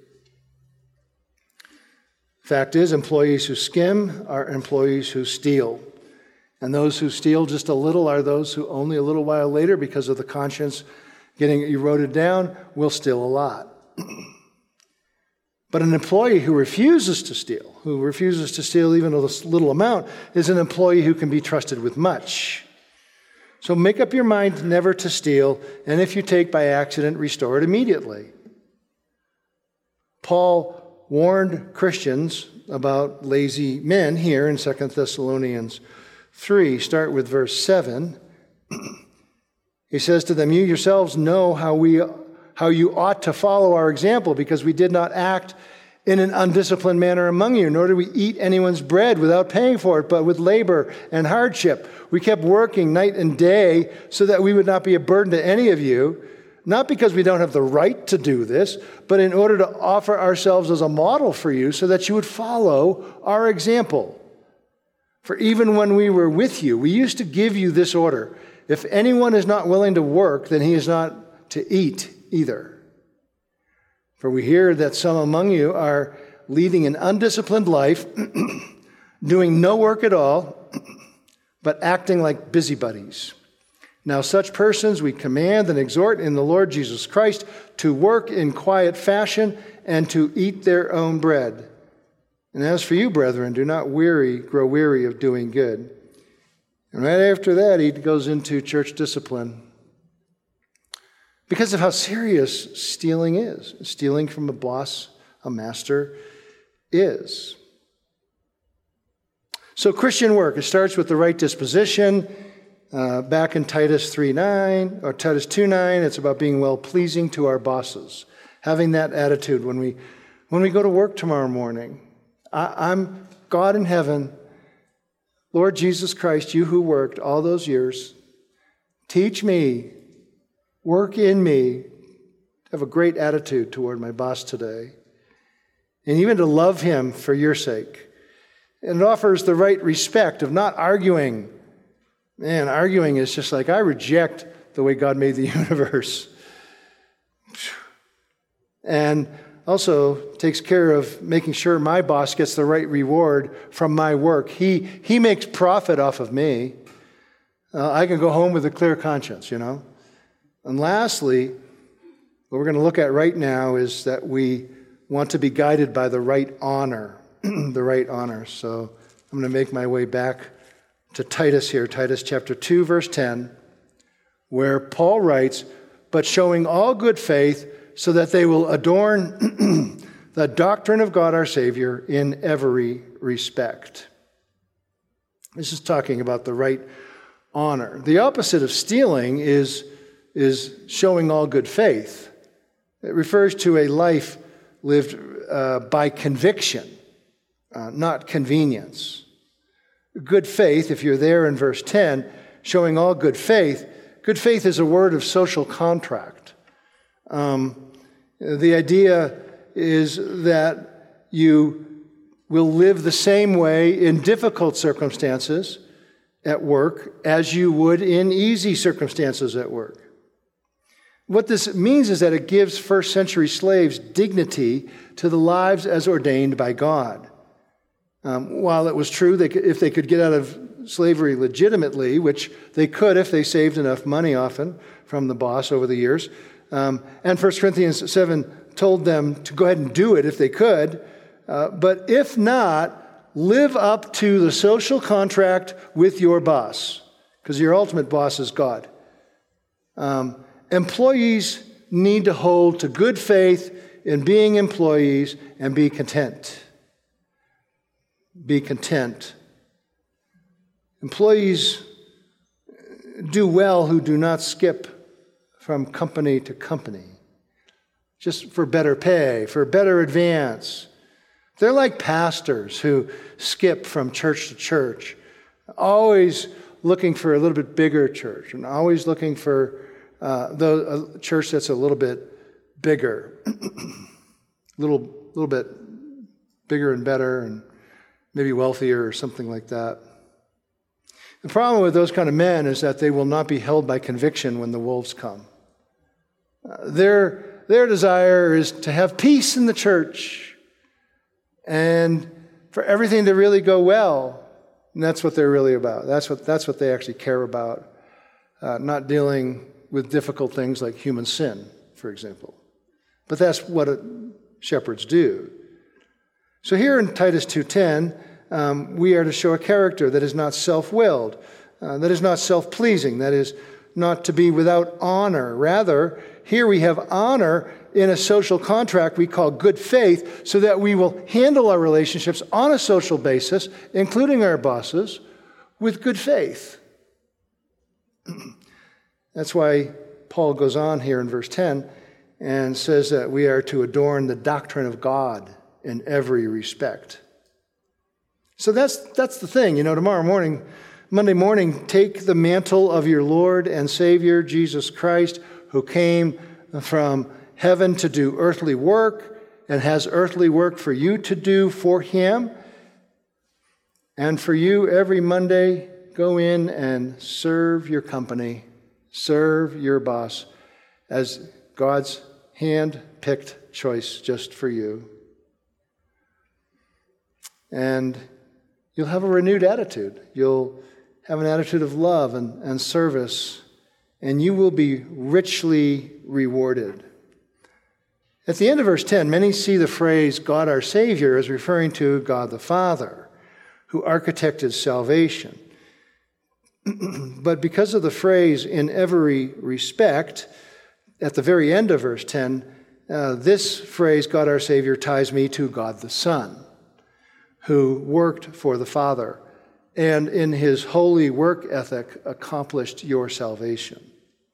A: Fact is, employees who skim are employees who steal. And those who steal just a little are those who only a little while later, because of the conscience getting eroded down, will steal a lot. But an employee who refuses to steal even a little amount, is an employee who can be trusted with much. So make up your mind never to steal, and if you take by accident, restore it immediately. Paul warned Christians about lazy men here in 2 Thessalonians 3. Start with verse 7. He says to them, "You yourselves know how you ought to follow our example, because we did not act in an undisciplined manner among you, nor did we eat anyone's bread without paying for it, but with labor and hardship. We kept working night and day so that we would not be a burden to any of you, not because we don't have the right to do this, but in order to offer ourselves as a model for you so that you would follow our example. For even when we were with you, we used to give you this order: if anyone is not willing to work, then he is not to eat either. For we hear that some among you are leading an undisciplined life, doing no work at all, but acting like busybodies. Now such persons we command and exhort in the Lord Jesus Christ to work in quiet fashion and to eat their own bread. And as for you, brethren, do not grow weary of doing good." And right after that, he goes into church discipline. Because of how serious stealing is. Stealing from a boss, a master, is. So Christian work, it starts with the right disposition. Back in Titus 3:9, or Titus 2:9, it's about being well-pleasing to our bosses. Having that attitude when we go to work tomorrow morning. I'm God in heaven, Lord Jesus Christ, you who worked all those years, teach me, work in me, have a great attitude toward my boss today, and even to love him for your sake. And it offers the right respect of not arguing. Man, arguing is just like, I reject the way God made the universe. And also takes care of making sure my boss gets the right reward from my work. He makes profit off of me. I can go home with a clear conscience, And lastly, what we're going to look at right now is that we want to be guided by the right honor. The right honor. So I'm going to make my way back to Titus here, Titus chapter 2, verse 10, where Paul writes, "But showing all good faith, so that they will adorn the doctrine of God our Savior in every respect." This is talking about the right honor. The opposite of stealing is showing all good faith. It refers to a life lived by conviction, not convenience. Good faith, if you're there in verse 10, showing all good faith is a word of social contract. The idea is that you will live the same way in difficult circumstances at work as you would in easy circumstances at work. What this means is that it gives first century slaves dignity to the lives as ordained by God. While it was true that if they could get out of slavery legitimately, which they could if they saved enough money often from the boss over the years. And 1 Corinthians 7 told them to go ahead and do it if they could. But if not, live up to the social contract with your boss, because your ultimate boss is God. Employees need to hold to good faith in being employees and be content. Be content. Employees do well who do not skip from company to company, just for better pay, for better advance. They're like pastors who skip from church to church, always looking for a little bit bigger church and always looking for a church that's a little bit bigger, a little bit bigger and better and maybe wealthier or something like that. The problem with those kind of men is that they will not be held by conviction when the wolves come. Their desire is to have peace in the church and for everything to really go well. And that's what they're really about. That's what they actually care about, not dealing with difficult things like human sin, for example. But that's what shepherds do. So here in Titus 2:10, we are to show a character that is not self-willed, that is not self-pleasing, that is not to be without honor. Rather, here we have honor in a social contract we call good faith, so that we will handle our relationships on a social basis, including our bosses, with good faith. That's why Paul goes on here in verse 10 and says that we are to adorn the doctrine of God in every respect. So that's the thing. Tomorrow morning, Monday morning, take the mantle of your Lord and Savior, Jesus Christ, who came from heaven to do earthly work and has earthly work for you to do for him. And for you, every Monday, go in and serve your company, serve your boss as God's hand-picked choice just for you. And you'll have a renewed attitude. You'll have an attitude of love and service, and you will be richly rewarded. At the end of verse 10, many see the phrase God our Savior as referring to God the Father, who architected salvation. But because of the phrase in every respect, at the very end of verse 10, this phrase, God our Savior, ties me to God the Son, who worked for the Father and in his holy work ethic accomplished your salvation.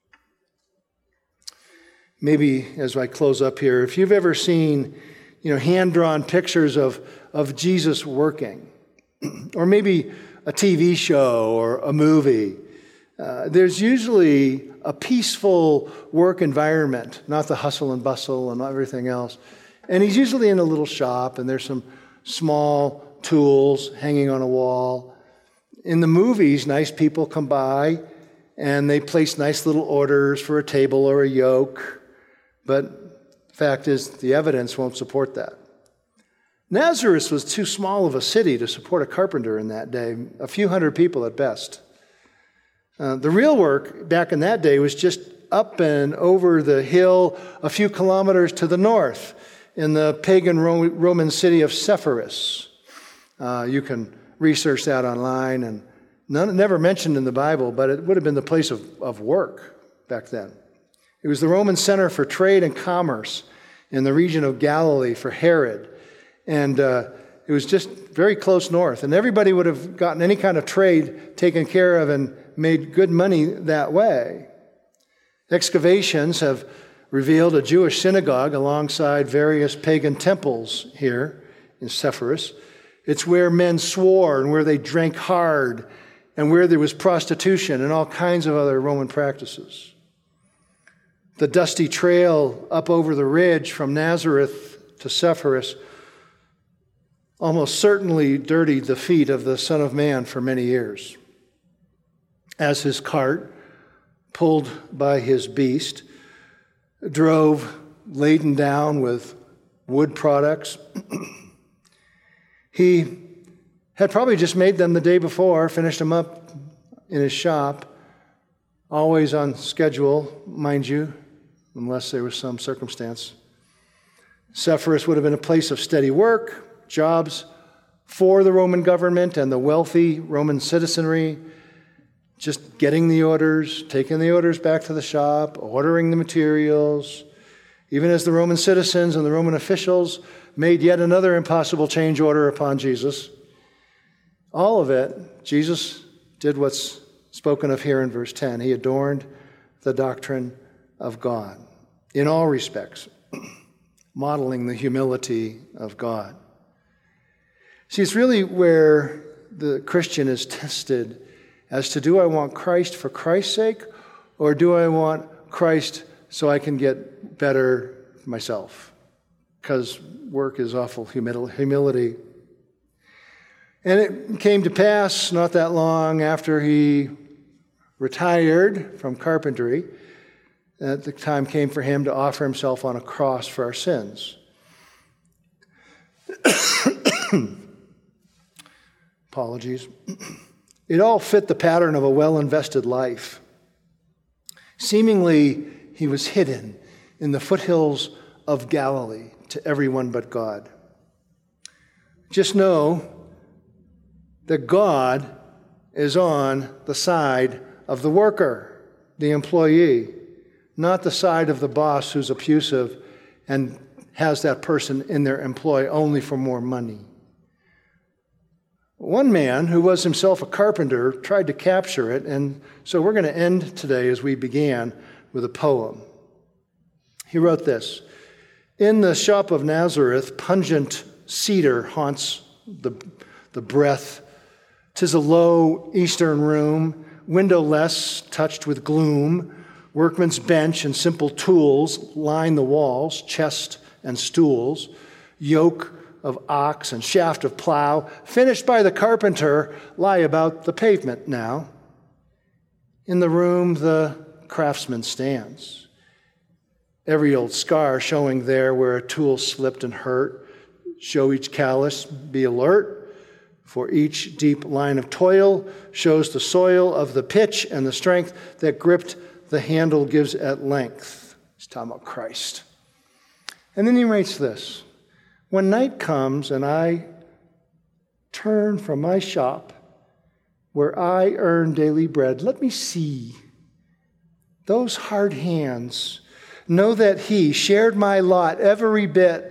A: Maybe as I close up here, if you've ever seen, hand-drawn pictures of Jesus working, or maybe a TV show or a movie, there's usually a peaceful work environment, not the hustle and bustle and everything else. And he's usually in a little shop, and there's some small tools hanging on a wall. In the movies, nice people come by, and they place nice little orders for a table or a yoke. But the fact is, the evidence won't support that. Nazareth was too small of a city to support a carpenter in that day, a few hundred people at best. The real work back in that day was just up and over the hill a few kilometers to the north in the pagan Roman city of Sepphoris. You can research that online, and never mentioned in the Bible, but it would have been the place of work back then. It was the Roman center for trade and commerce in the region of Galilee for Herod. And it was just very close north. And everybody would have gotten any kind of trade taken care of and made good money that way. Excavations have revealed a Jewish synagogue alongside various pagan temples here in Sepphoris. It's where men swore and where they drank hard and where there was prostitution and all kinds of other Roman practices. The dusty trail up over the ridge from Nazareth to Sepphoris almost certainly dirtied the feet of the Son of Man for many years, as his cart, pulled by his beast, drove laden down with wood products. He had probably just made them the day before, finished them up in his shop, always on schedule, mind you, unless there was some circumstance. Sepphoris would have been a place of steady work, jobs for the Roman government and the wealthy Roman citizenry, just getting the orders, taking the orders back to the shop, ordering the materials, even as the Roman citizens and the Roman officials made yet another impossible change order upon Jesus. All of it, Jesus did what's spoken of here in verse 10. He adorned the doctrine of God in all respects, modeling the humility of God. See, it's really where the Christian is tested as to, do I want Christ for Christ's sake, or do I want Christ so I can get better myself? Because work is awful humility. And it came to pass not that long after he retired from carpentry that the time came for him to offer himself on a cross for our sins. Apologies. It all fit the pattern of a well-invested life. Seemingly, he was hidden in the foothills of Galilee to everyone but God. Just know that God is on the side of the worker, the employee, not the side of the boss who's abusive and has that person in their employ only for more money. One man who was himself a carpenter tried to capture it, and so we're going to end today as we began with a poem. He wrote this: "In the shop of Nazareth, pungent cedar haunts the breath. 'Tis a low eastern room, windowless, touched with gloom. Workman's bench and simple tools line the walls, chest and stools. Yoke of ox and shaft of plow, finished by the carpenter, lie about the pavement now. In the room the craftsman stands, every old scar showing there where a tool slipped and hurt. Show each callus, be alert, for each deep line of toil shows the soil of the pitch and the strength that gripped the handle gives at length." He's talking about Christ. And then he writes this: "When night comes and I turn from my shop where I earn daily bread, let me see those hard hands. Know that he shared my lot every bit.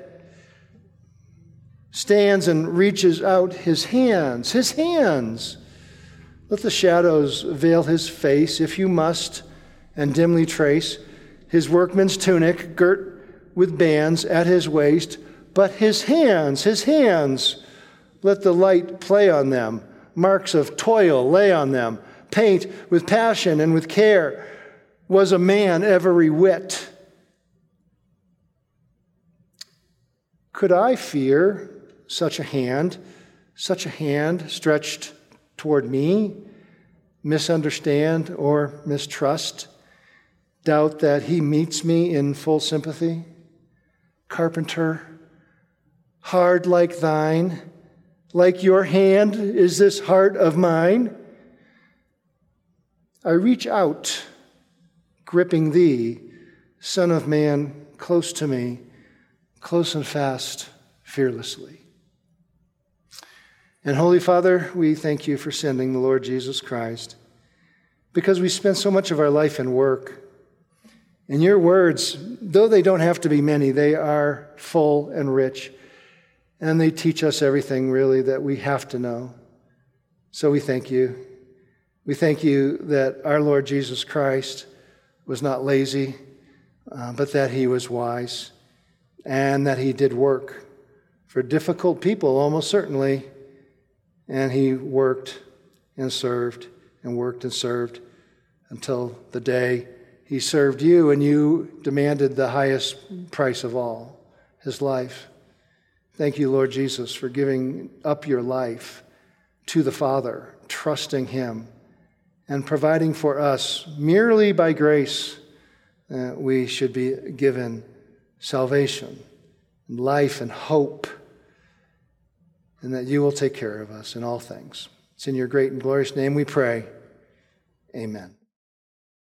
A: Stands and reaches out his hands, his hands. Let the shadows veil his face if you must, and dimly trace his workman's tunic girt with bands at his waist. But his hands, let the light play on them. Marks of toil lay on them. Paint with passion and with care. Was a man every whit. Could I fear such a hand stretched toward me, misunderstand or mistrust, doubt that he meets me in full sympathy? Carpenter, hard like thine, like your hand is this heart of mine. I reach out, gripping thee, Son of Man, close to me, close and fast, fearlessly." And Holy Father, we thank you for sending the Lord Jesus Christ, because we spend so much of our life in work. And your words, though they don't have to be many, they are full and rich, and they teach us everything really that we have to know. So we thank you. We thank you that our Lord Jesus Christ was not lazy, but that he was wise, and that he did work for difficult people, almost certainly. And he worked and served and worked and served until the day he served you, and you demanded the highest price of all, his life. Thank you, Lord Jesus, for giving up your life to the Father, trusting him, and providing for us merely by grace that we should be given salvation, life, and hope. and that you will take care of us in all things. It's in your great and glorious name we pray. Amen.